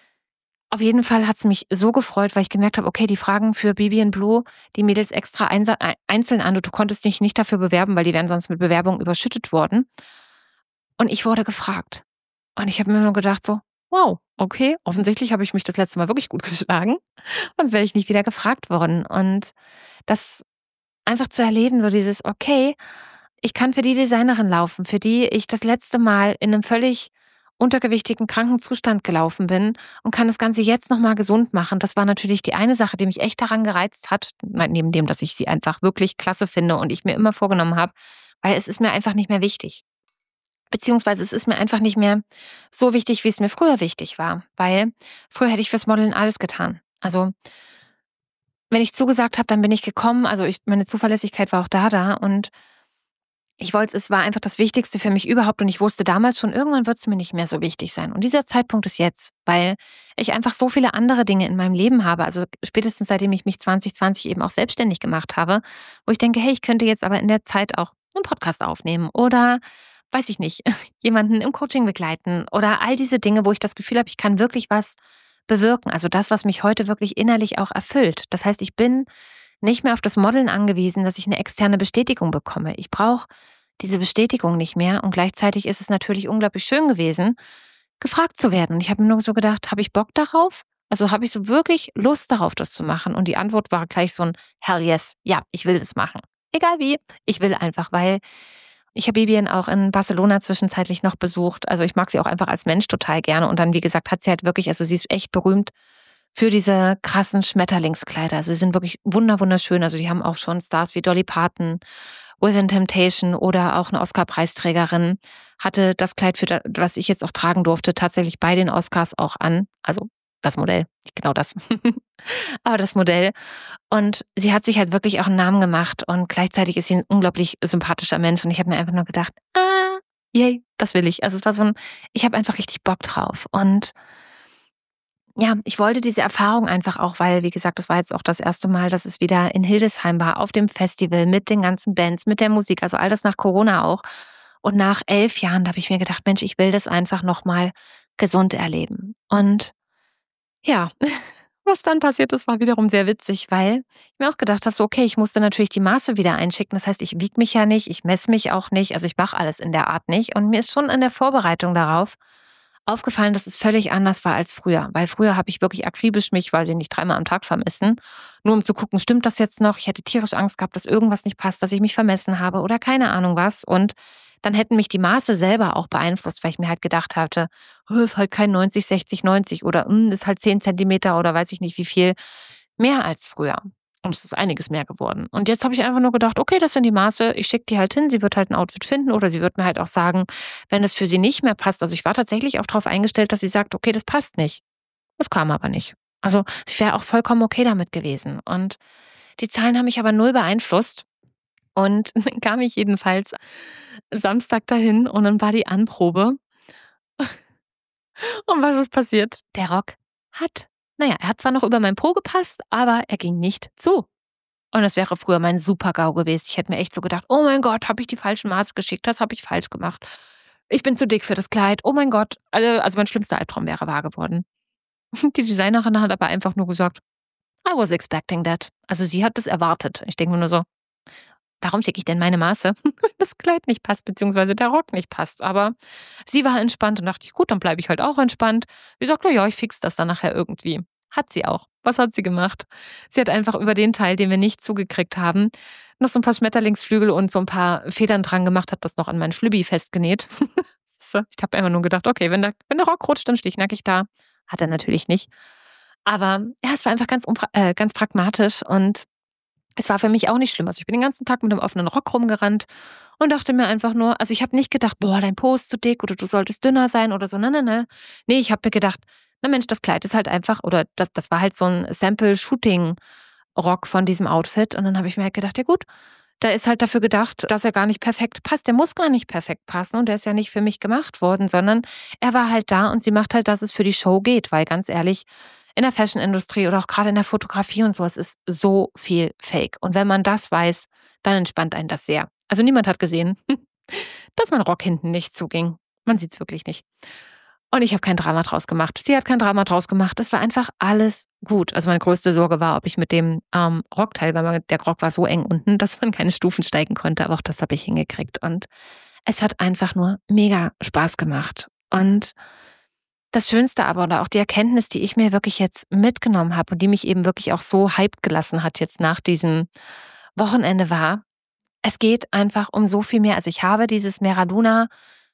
auf jeden Fall hat's mich so gefreut, weil ich gemerkt habe, okay, die fragen für Baby in Blue die Mädels extra einzeln an und du konntest dich nicht dafür bewerben, weil die wären sonst mit Bewerbungen überschüttet worden. Und ich wurde gefragt. Und ich habe mir nur gedacht so, wow, okay, offensichtlich habe ich mich das letzte Mal wirklich gut geschlagen, sonst wäre ich nicht wieder gefragt worden. Und das einfach zu erleben, nur dieses, okay, ich kann für die Designerin laufen, für die ich das letzte Mal in einem völlig untergewichtigen, kranken Zustand gelaufen bin und kann das Ganze jetzt nochmal gesund machen. Das war natürlich die eine Sache, die mich echt daran gereizt hat, neben dem, dass ich sie einfach wirklich klasse finde und ich mir immer vorgenommen habe, weil es ist mir einfach nicht mehr wichtig. Beziehungsweise es ist mir einfach nicht mehr so wichtig, wie es mir früher wichtig war, weil früher hätte ich fürs Modeln alles getan. Also wenn ich zugesagt habe, dann bin ich gekommen, also meine Zuverlässigkeit war auch da und ich wollte, es war einfach das Wichtigste für mich überhaupt und ich wusste damals schon, irgendwann wird es mir nicht mehr so wichtig sein. Und dieser Zeitpunkt ist jetzt, weil ich einfach so viele andere Dinge in meinem Leben habe, also spätestens seitdem ich mich 2020 eben auch selbstständig gemacht habe, wo ich denke, hey, ich könnte jetzt aber in der Zeit auch einen Podcast aufnehmen oder, weiß ich nicht, jemanden im Coaching begleiten oder all diese Dinge, wo ich das Gefühl habe, ich kann wirklich was bewirken. Also das, was mich heute wirklich innerlich auch erfüllt. Das heißt, ich bin nicht mehr auf das Modeln angewiesen, dass ich eine externe Bestätigung bekomme. Ich brauche diese Bestätigung nicht mehr und gleichzeitig ist es natürlich unglaublich schön gewesen, gefragt zu werden. Und ich habe mir nur so gedacht, habe ich Bock darauf? Also habe ich so wirklich Lust darauf, das zu machen? Und die Antwort war gleich so ein Hell yes, ja, ich will das machen. Egal wie, ich will einfach, weil ich habe Vivien auch in Barcelona zwischenzeitlich noch besucht. Also ich mag sie auch einfach als Mensch total gerne. Und dann, wie gesagt, hat sie halt wirklich, also sie ist echt berühmt für diese krassen Schmetterlingskleider. Also sie sind wirklich wunderschön. Also die haben auch schon Stars wie Dolly Parton, Within Temptation oder auch eine Oscar-Preisträgerin hatte das Kleid, was ich jetzt auch tragen durfte, tatsächlich bei den Oscars auch an. Also das Modell, nicht genau das, aber das Modell. Und sie hat sich halt wirklich auch einen Namen gemacht und gleichzeitig ist sie ein unglaublich sympathischer Mensch und ich habe mir einfach nur gedacht, yay, das will ich. Also es war ich habe einfach richtig Bock drauf und ja, ich wollte diese Erfahrung einfach auch, weil, wie gesagt, das war jetzt auch das erste Mal, dass es wieder in Hildesheim war, auf dem Festival mit den ganzen Bands, mit der Musik, also all das nach Corona auch. Und nach 11 Jahren, da habe ich mir gedacht, Mensch, ich will das einfach nochmal gesund erleben. Und ja, was dann passiert ist, war wiederum sehr witzig, weil ich mir auch gedacht habe, so, okay, ich musste natürlich die Maße wieder einschicken. Das heißt, ich wiege mich ja nicht, ich messe mich auch nicht, also ich mache alles in der Art nicht. Und mir ist schon in der Vorbereitung darauf aufgefallen, dass es völlig anders war als früher. Weil früher habe ich wirklich akribisch mich, weiß ich nicht, 3-mal am Tag vermessen, nur um zu gucken, stimmt das jetzt noch? Ich hätte tierisch Angst gehabt, dass irgendwas nicht passt, dass ich mich vermessen habe oder keine Ahnung was. Und dann hätten mich die Maße selber auch beeinflusst, weil ich mir halt gedacht hatte, ist halt kein 90, 60, 90 oder ist halt 10 Zentimeter oder weiß ich nicht wie viel mehr als früher. Und es ist einiges mehr geworden. Und jetzt habe ich einfach nur gedacht, okay, das sind die Maße, ich schicke die halt hin, sie wird halt ein Outfit finden oder sie wird mir halt auch sagen, wenn es für sie nicht mehr passt. Also ich war tatsächlich auch darauf eingestellt, dass sie sagt, okay, das passt nicht. Das kam aber nicht. Also ich wäre auch vollkommen okay damit gewesen. Und die Zahlen haben mich aber null beeinflusst. Und dann kam ich jedenfalls Samstag dahin und dann war die Anprobe. Und was ist passiert? Der Rock er hat zwar noch über mein Po gepasst, aber er ging nicht zu. Und das wäre früher mein Super-GAU gewesen. Ich hätte mir echt so gedacht, oh mein Gott, habe ich die falschen Maße geschickt, das habe ich falsch gemacht. Ich bin zu dick für das Kleid, oh mein Gott. Also mein schlimmster Albtraum wäre wahr geworden. Die Designerin hat aber einfach nur gesagt, I was expecting that. Also sie hat das erwartet. Ich denke mir nur so, warum schicke ich denn meine Maße? Wenn das Kleid nicht passt, beziehungsweise der Rock nicht passt. Aber sie war entspannt und dachte ich, gut, dann bleibe ich halt auch entspannt. Sie sagt, ja, ich fix das dann nachher irgendwie. Hat sie auch. Was hat sie gemacht? Sie hat einfach über den Teil, den wir nicht zugekriegt haben, noch so ein paar Schmetterlingsflügel und so ein paar Federn dran gemacht, hat das noch an meinen Schlübbi festgenäht. So, ich habe einfach nur gedacht, okay, wenn der Rock rutscht, dann stehe ich nackig da. Hat er natürlich nicht. Aber ja, es war einfach ganz pragmatisch und es war für mich auch nicht schlimm. Also ich bin den ganzen Tag mit einem offenen Rock rumgerannt und dachte mir einfach nur, also ich habe nicht gedacht, boah, dein Po ist zu dick oder du solltest dünner sein oder so, ne. Nee, ich habe mir gedacht, na Mensch, das Kleid ist halt einfach, oder das war halt so ein Sample-Shooting-Rock von diesem Outfit. Und dann habe ich mir halt gedacht, ja gut, da ist halt dafür gedacht, dass er gar nicht perfekt passt. Der muss gar nicht perfekt passen und der ist ja nicht für mich gemacht worden, sondern er war halt da und sie macht halt, dass es für die Show geht, weil ganz ehrlich, in der Fashion-Industrie oder auch gerade in der Fotografie und so, es ist so viel Fake. Und wenn man das weiß, dann entspannt einen das sehr. Also niemand hat gesehen, dass mein Rock hinten nicht zuging. Man sieht es wirklich nicht. Und ich habe kein Drama draus gemacht. Sie hat kein Drama draus gemacht. Es war einfach alles gut. Also meine größte Sorge war, ob ich mit dem Rockteil, weil der Rock war so eng unten, dass man keine Stufen steigen konnte. Aber auch das habe ich hingekriegt. Und es hat einfach nur mega Spaß gemacht. Und das Schönste aber oder auch die Erkenntnis, die ich mir wirklich jetzt mitgenommen habe und die mich eben wirklich auch so hyped gelassen hat jetzt nach diesem Wochenende war, es geht einfach um so viel mehr. Also ich habe dieses Mera Luna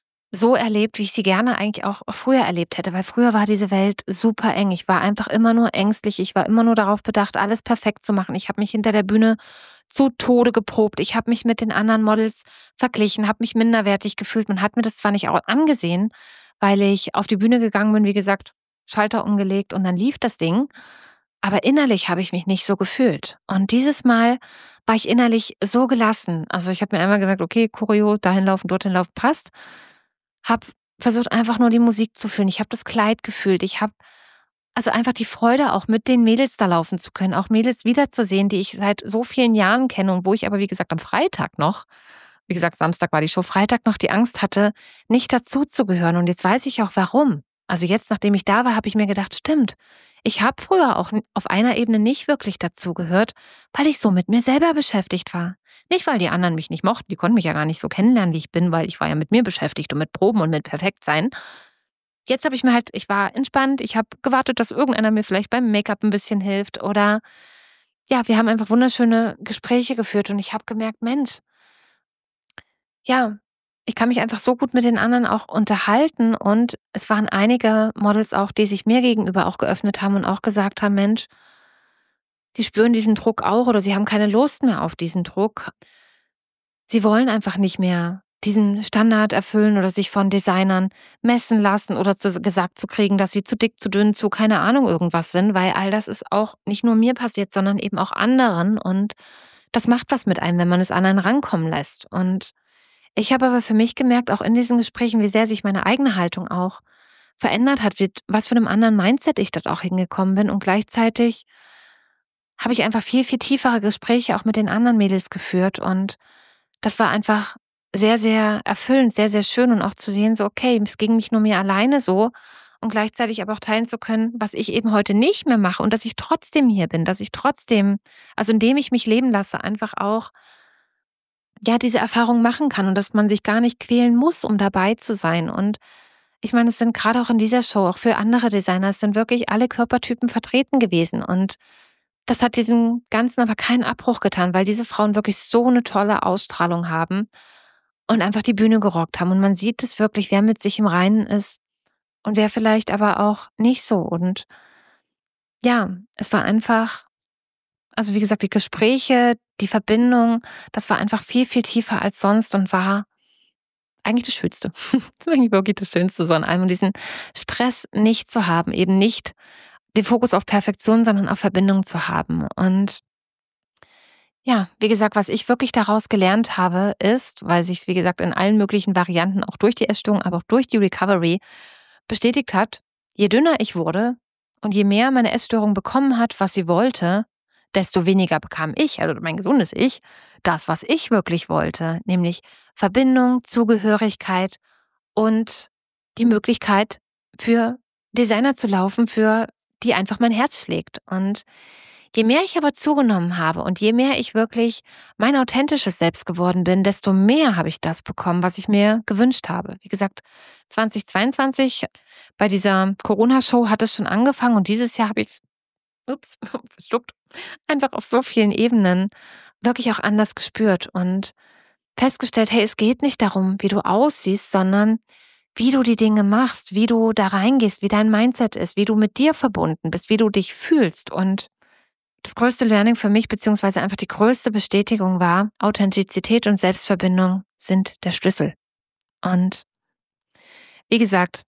so erlebt, wie ich sie gerne eigentlich auch früher erlebt hätte, weil früher war diese Welt super eng. Ich war einfach immer nur ängstlich. Ich war immer nur darauf bedacht, alles perfekt zu machen. Ich habe mich hinter der Bühne zu Tode geprobt. Ich habe mich mit den anderen Models verglichen, habe mich minderwertig gefühlt. Man hat mir das zwar nicht auch angesehen, weil ich auf die Bühne gegangen bin, wie gesagt, Schalter umgelegt und dann lief das Ding. Aber innerlich habe ich mich nicht so gefühlt. Und dieses Mal war ich innerlich so gelassen. Also ich habe mir einmal gemerkt, okay, Choreo, dahin laufen, dorthin laufen, passt. Habe versucht einfach nur die Musik zu fühlen. Ich habe das Kleid gefühlt. Ich habe also einfach die Freude auch mit den Mädels da laufen zu können, auch Mädels wiederzusehen, die ich seit so vielen Jahren kenne und wo ich aber, wie gesagt, am Freitag noch, wie gesagt, Samstag war die Show, Freitag noch die Angst hatte, nicht dazuzugehören. Und jetzt weiß ich auch warum. Also jetzt, nachdem ich da war, habe ich mir gedacht, stimmt, ich habe früher auch auf einer Ebene nicht wirklich dazugehört, weil ich so mit mir selber beschäftigt war. Nicht, weil die anderen mich nicht mochten, die konnten mich ja gar nicht so kennenlernen, wie ich bin, weil ich war ja mit mir beschäftigt und mit Proben und mit Perfektsein. Jetzt habe ich war entspannt, ich habe gewartet, dass irgendeiner mir vielleicht beim Make-up ein bisschen hilft oder ja, wir haben einfach wunderschöne Gespräche geführt und ich habe gemerkt, Mensch, ja, ich kann mich einfach so gut mit den anderen auch unterhalten und es waren einige Models auch, die sich mir gegenüber auch geöffnet haben und auch gesagt haben, Mensch, sie spüren diesen Druck auch oder sie haben keine Lust mehr auf diesen Druck. Sie wollen einfach nicht mehr diesen Standard erfüllen oder sich von Designern messen lassen oder gesagt zu kriegen, dass sie zu dick, zu dünn, zu keine Ahnung irgendwas sind, weil all das ist auch nicht nur mir passiert, sondern eben auch anderen. Und das macht was mit einem, wenn man es an einen rankommen lässt. Und ich habe aber für mich gemerkt, auch in diesen Gesprächen, wie sehr sich meine eigene Haltung auch verändert hat, was für einem anderen Mindset ich dort auch hingekommen bin. Und gleichzeitig habe ich einfach viel, viel tiefere Gespräche auch mit den anderen Mädels geführt. Und das war einfach sehr, sehr erfüllend, sehr, sehr schön. Und auch zu sehen, so, okay, es ging nicht nur mir alleine so. Und gleichzeitig aber auch teilen zu können, was ich eben heute nicht mehr mache und dass ich trotzdem hier bin, dass ich trotzdem, also indem ich mich leben lasse, einfach auch ja diese Erfahrung machen kann und dass man sich gar nicht quälen muss, um dabei zu sein. Und ich meine, es sind gerade auch in dieser Show, auch für andere Designer, es sind wirklich alle Körpertypen vertreten gewesen. Und das hat diesem Ganzen aber keinen Abbruch getan, weil diese Frauen wirklich so eine tolle Ausstrahlung haben und einfach die Bühne gerockt haben. Und man sieht es wirklich, wer mit sich im Reinen ist und wer vielleicht aber auch nicht so. Und ja, es war einfach, also wie gesagt, die Gespräche, die Verbindung, das war einfach viel, viel tiefer als sonst und war eigentlich das Schönste. Das war eigentlich wirklich das Schönste so an allem. Und diesen Stress nicht zu haben, eben nicht den Fokus auf Perfektion, sondern auf Verbindung zu haben. Und ja, wie gesagt, was ich wirklich daraus gelernt habe, ist, weil sich es, wie gesagt, in allen möglichen Varianten, auch durch die Essstörung, aber auch durch die Recovery, bestätigt hat, je dünner ich wurde und je mehr meine Essstörung bekommen hat, was sie wollte, desto weniger bekam ich, also mein gesundes Ich, das, was ich wirklich wollte, nämlich Verbindung, Zugehörigkeit und die Möglichkeit für Designer zu laufen, für die einfach mein Herz schlägt. Und je mehr ich aber zugenommen habe und je mehr ich wirklich mein authentisches Selbst geworden bin, desto mehr habe ich das bekommen, was ich mir gewünscht habe. Wie gesagt, 2022 bei dieser Corona-Show hat es schon angefangen und dieses Jahr habe ich es, verschluckt, einfach auf so vielen Ebenen wirklich auch anders gespürt und festgestellt, hey, es geht nicht darum, wie du aussiehst, sondern wie du die Dinge machst, wie du da reingehst, wie dein Mindset ist, wie du mit dir verbunden bist, wie du dich fühlst. Und das größte Learning für mich, beziehungsweise einfach die größte Bestätigung war, Authentizität und Selbstverbindung sind der Schlüssel. Und wie gesagt,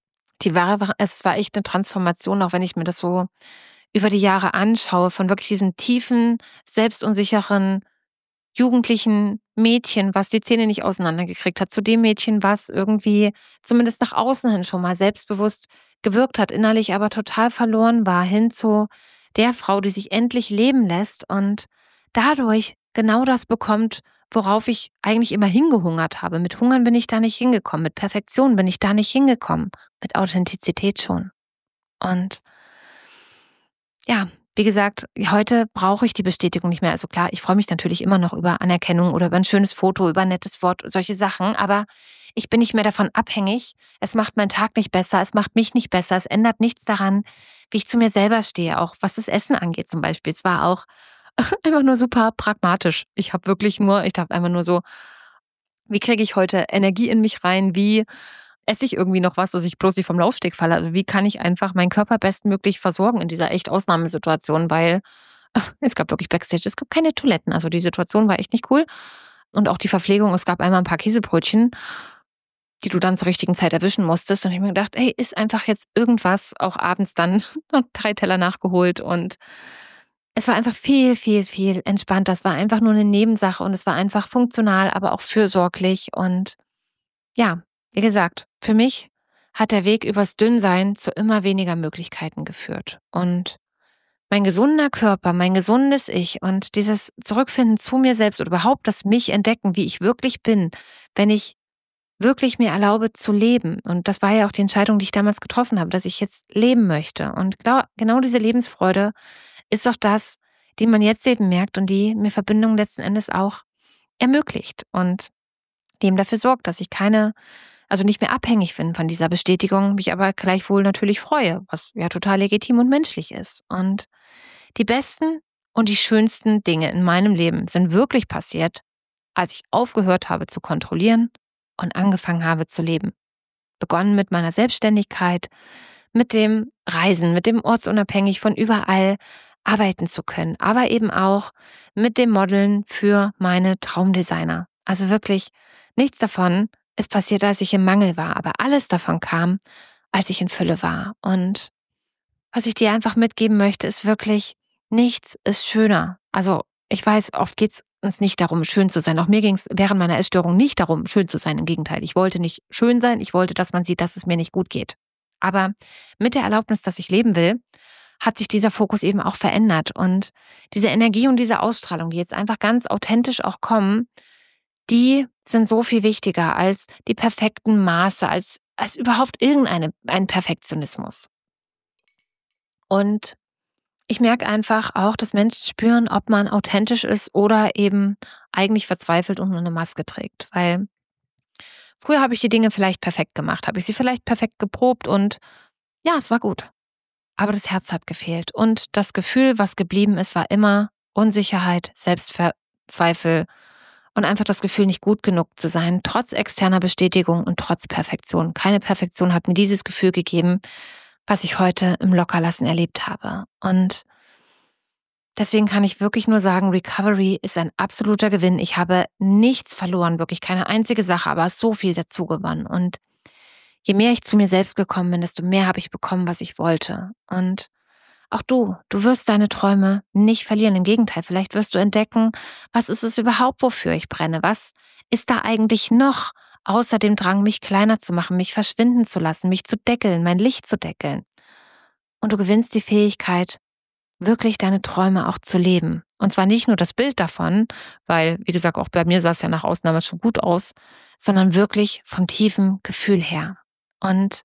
es war echt eine Transformation, auch wenn ich mir das so über die Jahre anschaue, von wirklich diesem tiefen, selbstunsicheren, jugendlichen Mädchen, was die Zähne nicht auseinandergekriegt hat, zu dem Mädchen, was irgendwie zumindest nach außen hin schon mal selbstbewusst gewirkt hat, innerlich aber total verloren war, hin zu der Frau, die sich endlich leben lässt und dadurch genau das bekommt, worauf ich eigentlich immer hingehungert habe. Mit Hungern bin ich da nicht hingekommen, mit Perfektion bin ich da nicht hingekommen, mit Authentizität schon. Und ja, wie gesagt, heute brauche ich die Bestätigung nicht mehr. Also klar, ich freue mich natürlich immer noch über Anerkennung oder über ein schönes Foto, über ein nettes Wort, solche Sachen. Aber ich bin nicht mehr davon abhängig. Es macht meinen Tag nicht besser, es macht mich nicht besser. Es ändert nichts daran, wie ich zu mir selber stehe, auch was das Essen angeht zum Beispiel. Es war auch einfach nur super pragmatisch. Ich dachte einfach nur so, wie kriege ich heute Energie in mich rein? Wie esse ich irgendwie noch was, dass ich bloß nicht vom Laufsteg falle? Also wie kann ich einfach meinen Körper bestmöglich versorgen in dieser echt Ausnahmesituation? Weil es gab wirklich Backstage, es gab keine Toiletten. Also die Situation war echt nicht cool. Und auch die Verpflegung, es gab einmal ein paar Käsebrötchen, die du dann zur richtigen Zeit erwischen musstest. Und ich habe mir gedacht, ey, ist einfach jetzt irgendwas, auch abends dann noch 3 Teller nachgeholt. Und es war einfach viel, viel, viel entspannter. Es war einfach nur eine Nebensache und es war einfach funktional, aber auch fürsorglich. Und ja, wie gesagt, für mich hat der Weg übers Dünnsein zu immer weniger Möglichkeiten geführt. Und mein gesunder Körper, mein gesundes Ich und dieses Zurückfinden zu mir selbst oder überhaupt das mich entdecken, wie ich wirklich bin, wenn ich wirklich mir erlaube zu leben. Und das war ja auch die Entscheidung, die ich damals getroffen habe, dass ich jetzt leben möchte. Und genau diese Lebensfreude ist auch das, die man jetzt eben merkt und die mir Verbindung letzten Endes auch ermöglicht und dem dafür sorgt, dass ich nicht mehr abhängig bin von dieser Bestätigung, mich aber gleichwohl natürlich freue, was ja total legitim und menschlich ist. Und die besten und die schönsten Dinge in meinem Leben sind wirklich passiert, als ich aufgehört habe zu kontrollieren und angefangen habe zu leben. Begonnen mit meiner Selbstständigkeit, mit dem Reisen, mit dem ortsunabhängig von überall arbeiten zu können, aber eben auch mit dem Modeln für meine Traumdesigner. Also wirklich Nichts davon ist passiert, als ich im Mangel war, aber alles davon kam, als ich in Fülle war. Und was ich dir einfach mitgeben möchte, ist wirklich, nichts ist schöner. Also ich weiß, oft geht es uns nicht darum, schön zu sein. Auch mir ging es während meiner Essstörung nicht darum, schön zu sein. Im Gegenteil, ich wollte nicht schön sein. Ich wollte, dass man sieht, dass es mir nicht gut geht. Aber mit der Erlaubnis, dass ich leben will, hat sich dieser Fokus eben auch verändert. Und diese Energie und diese Ausstrahlung, die jetzt einfach ganz authentisch auch kommen, die sind so viel wichtiger als die perfekten Maße, als überhaupt ein Perfektionismus. Und ich merke einfach auch, dass Menschen spüren, ob man authentisch ist oder eben eigentlich verzweifelt und nur eine Maske trägt. Weil früher habe ich die Dinge vielleicht perfekt gemacht, habe ich sie vielleicht perfekt geprobt und ja, es war gut. Aber das Herz hat gefehlt. Und das Gefühl, was geblieben ist, war immer Unsicherheit, Selbstzweifel und einfach das Gefühl, nicht gut genug zu sein, trotz externer Bestätigung und trotz Perfektion. Keine Perfektion hat mir dieses Gefühl gegeben, was ich heute im Lockerlassen erlebt habe. Und deswegen kann ich wirklich nur sagen, Recovery ist ein absoluter Gewinn. Ich habe nichts verloren, wirklich keine einzige Sache, aber so viel dazu gewonnen. Und je mehr ich zu mir selbst gekommen bin, desto mehr habe ich bekommen, was ich wollte. Und auch du wirst deine Träume nicht verlieren. Im Gegenteil, vielleicht wirst du entdecken, was ist es überhaupt, wofür ich brenne? Was ist da eigentlich noch außer dem Drang, mich kleiner zu machen, mich verschwinden zu lassen, mich zu deckeln, mein Licht zu deckeln? Und du gewinnst die Fähigkeit, wirklich deine Träume auch zu leben. Und zwar nicht nur das Bild davon, weil, wie gesagt, auch bei mir sah es ja nach außen damals schon gut aus, sondern wirklich vom tiefen Gefühl her. Und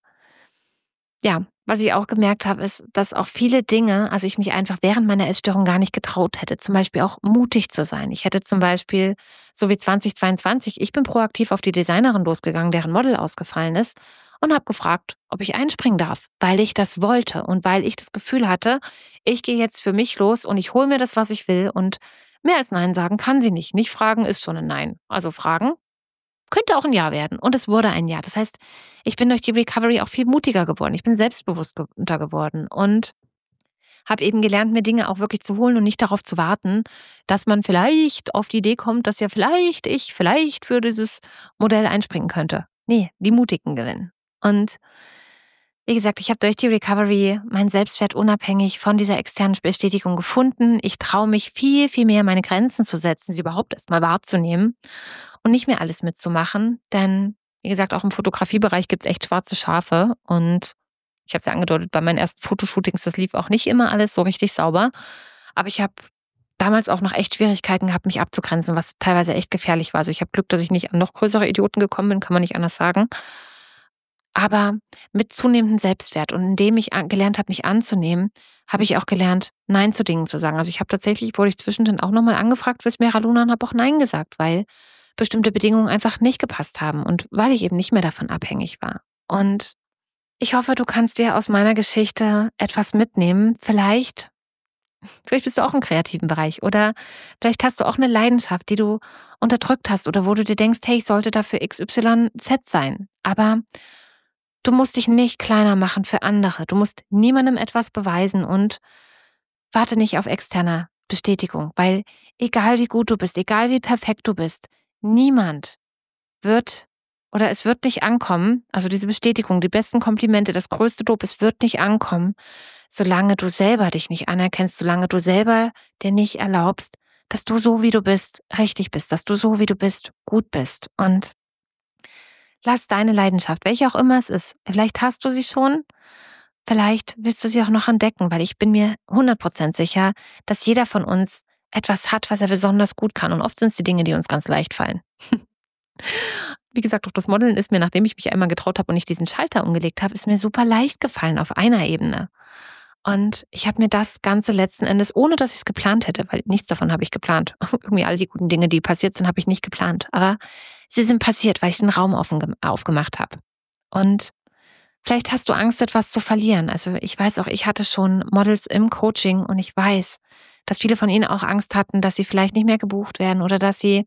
ja, was ich auch gemerkt habe, ist, dass auch viele Dinge, also ich mich einfach während meiner Essstörung gar nicht getraut hätte, zum Beispiel auch mutig zu sein. Ich hätte zum Beispiel, so wie 2022, ich bin proaktiv auf die Designerin losgegangen, deren Model ausgefallen ist und habe gefragt, ob ich einspringen darf, weil ich das wollte und weil ich das Gefühl hatte, ich gehe jetzt für mich los und ich hole mir das, was ich will und mehr als Nein sagen kann sie nicht. Nicht fragen ist schon ein Nein. Also fragen könnte auch ein Ja werden. Und es wurde ein Ja. Das heißt, ich bin durch die Recovery auch viel mutiger geworden. Ich bin selbstbewusster geworden und habe eben gelernt, mir Dinge auch wirklich zu holen und nicht darauf zu warten, dass man vielleicht auf die Idee kommt, dass ja ich vielleicht für dieses Modell einspringen könnte. Nee, die Mutigen gewinnen. Und wie gesagt, ich habe durch die Recovery meinen Selbstwert unabhängig von dieser externen Bestätigung gefunden. Ich traue mich viel, viel mehr, meine Grenzen zu setzen, sie überhaupt erstmal wahrzunehmen und nicht mehr alles mitzumachen. Denn, wie gesagt, auch im Fotografiebereich gibt es echt schwarze Schafe. Und ich habe es ja angedeutet, bei meinen ersten Fotoshootings, das lief auch nicht immer alles so richtig sauber. Aber ich habe damals auch noch echt Schwierigkeiten gehabt, mich abzugrenzen, was teilweise echt gefährlich war. Also ich habe Glück, dass ich nicht an noch größere Idioten gekommen bin, kann man nicht anders sagen. Aber mit zunehmendem Selbstwert und indem ich gelernt habe, mich anzunehmen, habe ich auch gelernt, Nein zu Dingen zu sagen. Also ich habe tatsächlich, wurde ich zwischendrin auch nochmal angefragt fürs Mera Luna und habe auch Nein gesagt, weil bestimmte Bedingungen einfach nicht gepasst haben und weil ich eben nicht mehr davon abhängig war. Und ich hoffe, du kannst dir aus meiner Geschichte etwas mitnehmen. Vielleicht bist du auch im kreativen Bereich oder vielleicht hast du auch eine Leidenschaft, die du unterdrückt hast oder wo du dir denkst, hey, ich sollte dafür XYZ sein. Aber du musst dich nicht kleiner machen für andere. Du musst niemandem etwas beweisen und warte nicht auf externe Bestätigung, weil egal wie gut du bist, egal wie perfekt du bist, niemand wird oder es wird nicht ankommen, also diese Bestätigung, die besten Komplimente, das größte Lob, es wird nicht ankommen, solange du selber dich nicht anerkennst, solange du selber dir nicht erlaubst, dass du so wie du bist, richtig bist, dass du so wie du bist, gut bist. Und lass deine Leidenschaft, welche auch immer es ist, vielleicht hast du sie schon, vielleicht willst du sie auch noch entdecken, weil ich bin mir 100% sicher, dass jeder von uns etwas hat, was er besonders gut kann. Und oft sind es die Dinge, die uns ganz leicht fallen. Wie gesagt, auch das Modeln ist mir, nachdem ich mich einmal getraut habe und ich diesen Schalter umgelegt habe, ist mir super leicht gefallen auf einer Ebene. Und ich habe mir das Ganze letzten Endes, ohne dass ich es geplant hätte, weil nichts davon habe ich geplant. Irgendwie all die guten Dinge, die passiert sind, habe ich nicht geplant. Aber sie sind passiert, weil ich den Raum aufgemacht habe. Und vielleicht hast du Angst, etwas zu verlieren. Also ich weiß auch, ich hatte schon Models im Coaching und ich weiß, dass viele von ihnen auch Angst hatten, dass sie vielleicht nicht mehr gebucht werden oder dass sie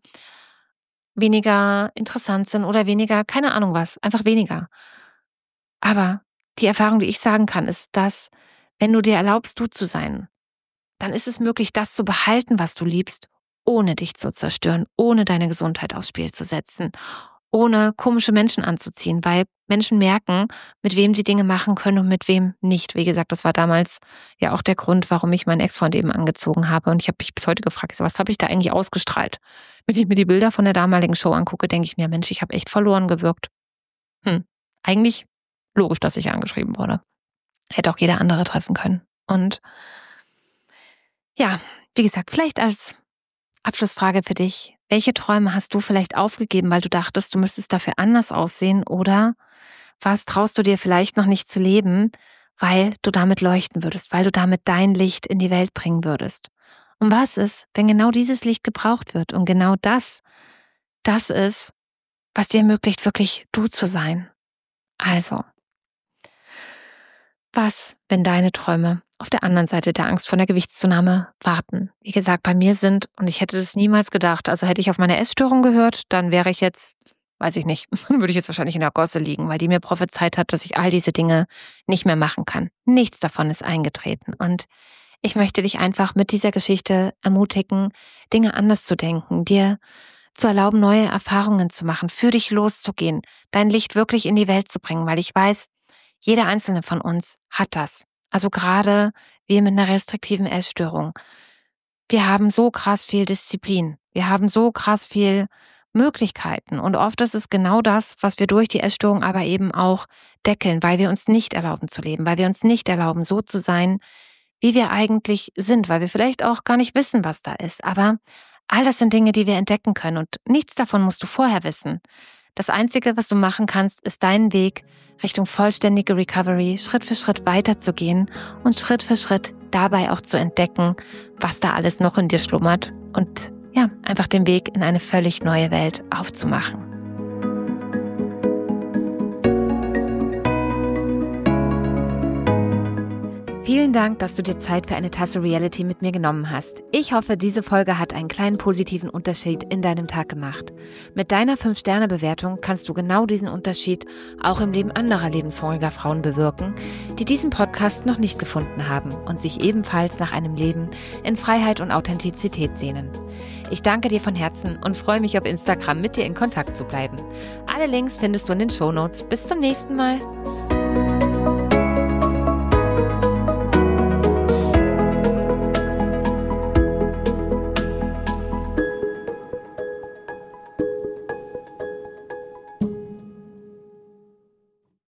weniger interessant sind oder weniger, keine Ahnung was, einfach weniger. Aber die Erfahrung, die ich sagen kann, ist, dass wenn du dir erlaubst, du zu sein, dann ist es möglich, das zu behalten, was du liebst, ohne dich zu zerstören, ohne deine Gesundheit aufs Spiel zu setzen, ohne komische Menschen anzuziehen, weil Menschen merken, mit wem sie Dinge machen können und mit wem nicht. Wie gesagt, das war damals ja auch der Grund, warum ich meinen Ex-Freund eben angezogen habe. Und ich habe mich bis heute gefragt, was habe ich da eigentlich ausgestrahlt? Wenn ich mir die Bilder von der damaligen Show angucke, denke ich mir, Mensch, ich habe echt verloren gewirkt. Eigentlich logisch, dass ich angeschrieben wurde. Hätte auch jeder andere treffen können. Und ja, wie gesagt, vielleicht als Abschlussfrage für dich. Welche Träume hast du vielleicht aufgegeben, weil du dachtest, du müsstest dafür anders aussehen? Oder was traust du dir vielleicht noch nicht zu leben, weil du damit leuchten würdest, weil du damit dein Licht in die Welt bringen würdest? Und was ist, wenn genau dieses Licht gebraucht wird? Und genau das ist, was dir ermöglicht, wirklich du zu sein. Also, was, wenn deine Träume auf der anderen Seite der Angst vor der Gewichtszunahme warten? Wie gesagt, bei mir sind, und ich hätte das niemals gedacht, also hätte ich auf meine Essstörung gehört, dann wäre ich jetzt, weiß ich nicht, würde ich jetzt wahrscheinlich in der Gosse liegen, weil die mir prophezeit hat, dass ich all diese Dinge nicht mehr machen kann. Nichts davon ist eingetreten. Und ich möchte dich einfach mit dieser Geschichte ermutigen, Dinge anders zu denken, dir zu erlauben, neue Erfahrungen zu machen, für dich loszugehen, dein Licht wirklich in die Welt zu bringen, weil ich weiß, jeder einzelne von uns hat das. Also gerade wir mit einer restriktiven Essstörung. Wir haben so krass viel Disziplin. Wir haben so krass viel Möglichkeiten. Und oft ist es genau das, was wir durch die Essstörung aber eben auch deckeln, weil wir uns nicht erlauben zu leben, weil wir uns nicht erlauben, so zu sein, wie wir eigentlich sind, weil wir vielleicht auch gar nicht wissen, was da ist. Aber all das sind Dinge, die wir entdecken können. Und nichts davon musst du vorher wissen. Das Einzige, was du machen kannst, ist deinen Weg Richtung vollständige Recovery Schritt für Schritt weiterzugehen und Schritt für Schritt dabei auch zu entdecken, was da alles noch in dir schlummert und ja, einfach den Weg in eine völlig neue Welt aufzumachen. Vielen Dank, dass du dir Zeit für eine Tasse Reality mit mir genommen hast. Ich hoffe, diese Folge hat einen kleinen positiven Unterschied in deinem Tag gemacht. Mit deiner 5-Sterne-Bewertung kannst du genau diesen Unterschied auch im Leben anderer lebenshungriger Frauen bewirken, die diesen Podcast noch nicht gefunden haben und sich ebenfalls nach einem Leben in Freiheit und Authentizität sehnen. Ich danke dir von Herzen und freue mich auf Instagram mit dir in Kontakt zu bleiben. Alle Links findest du in den Shownotes. Bis zum nächsten Mal.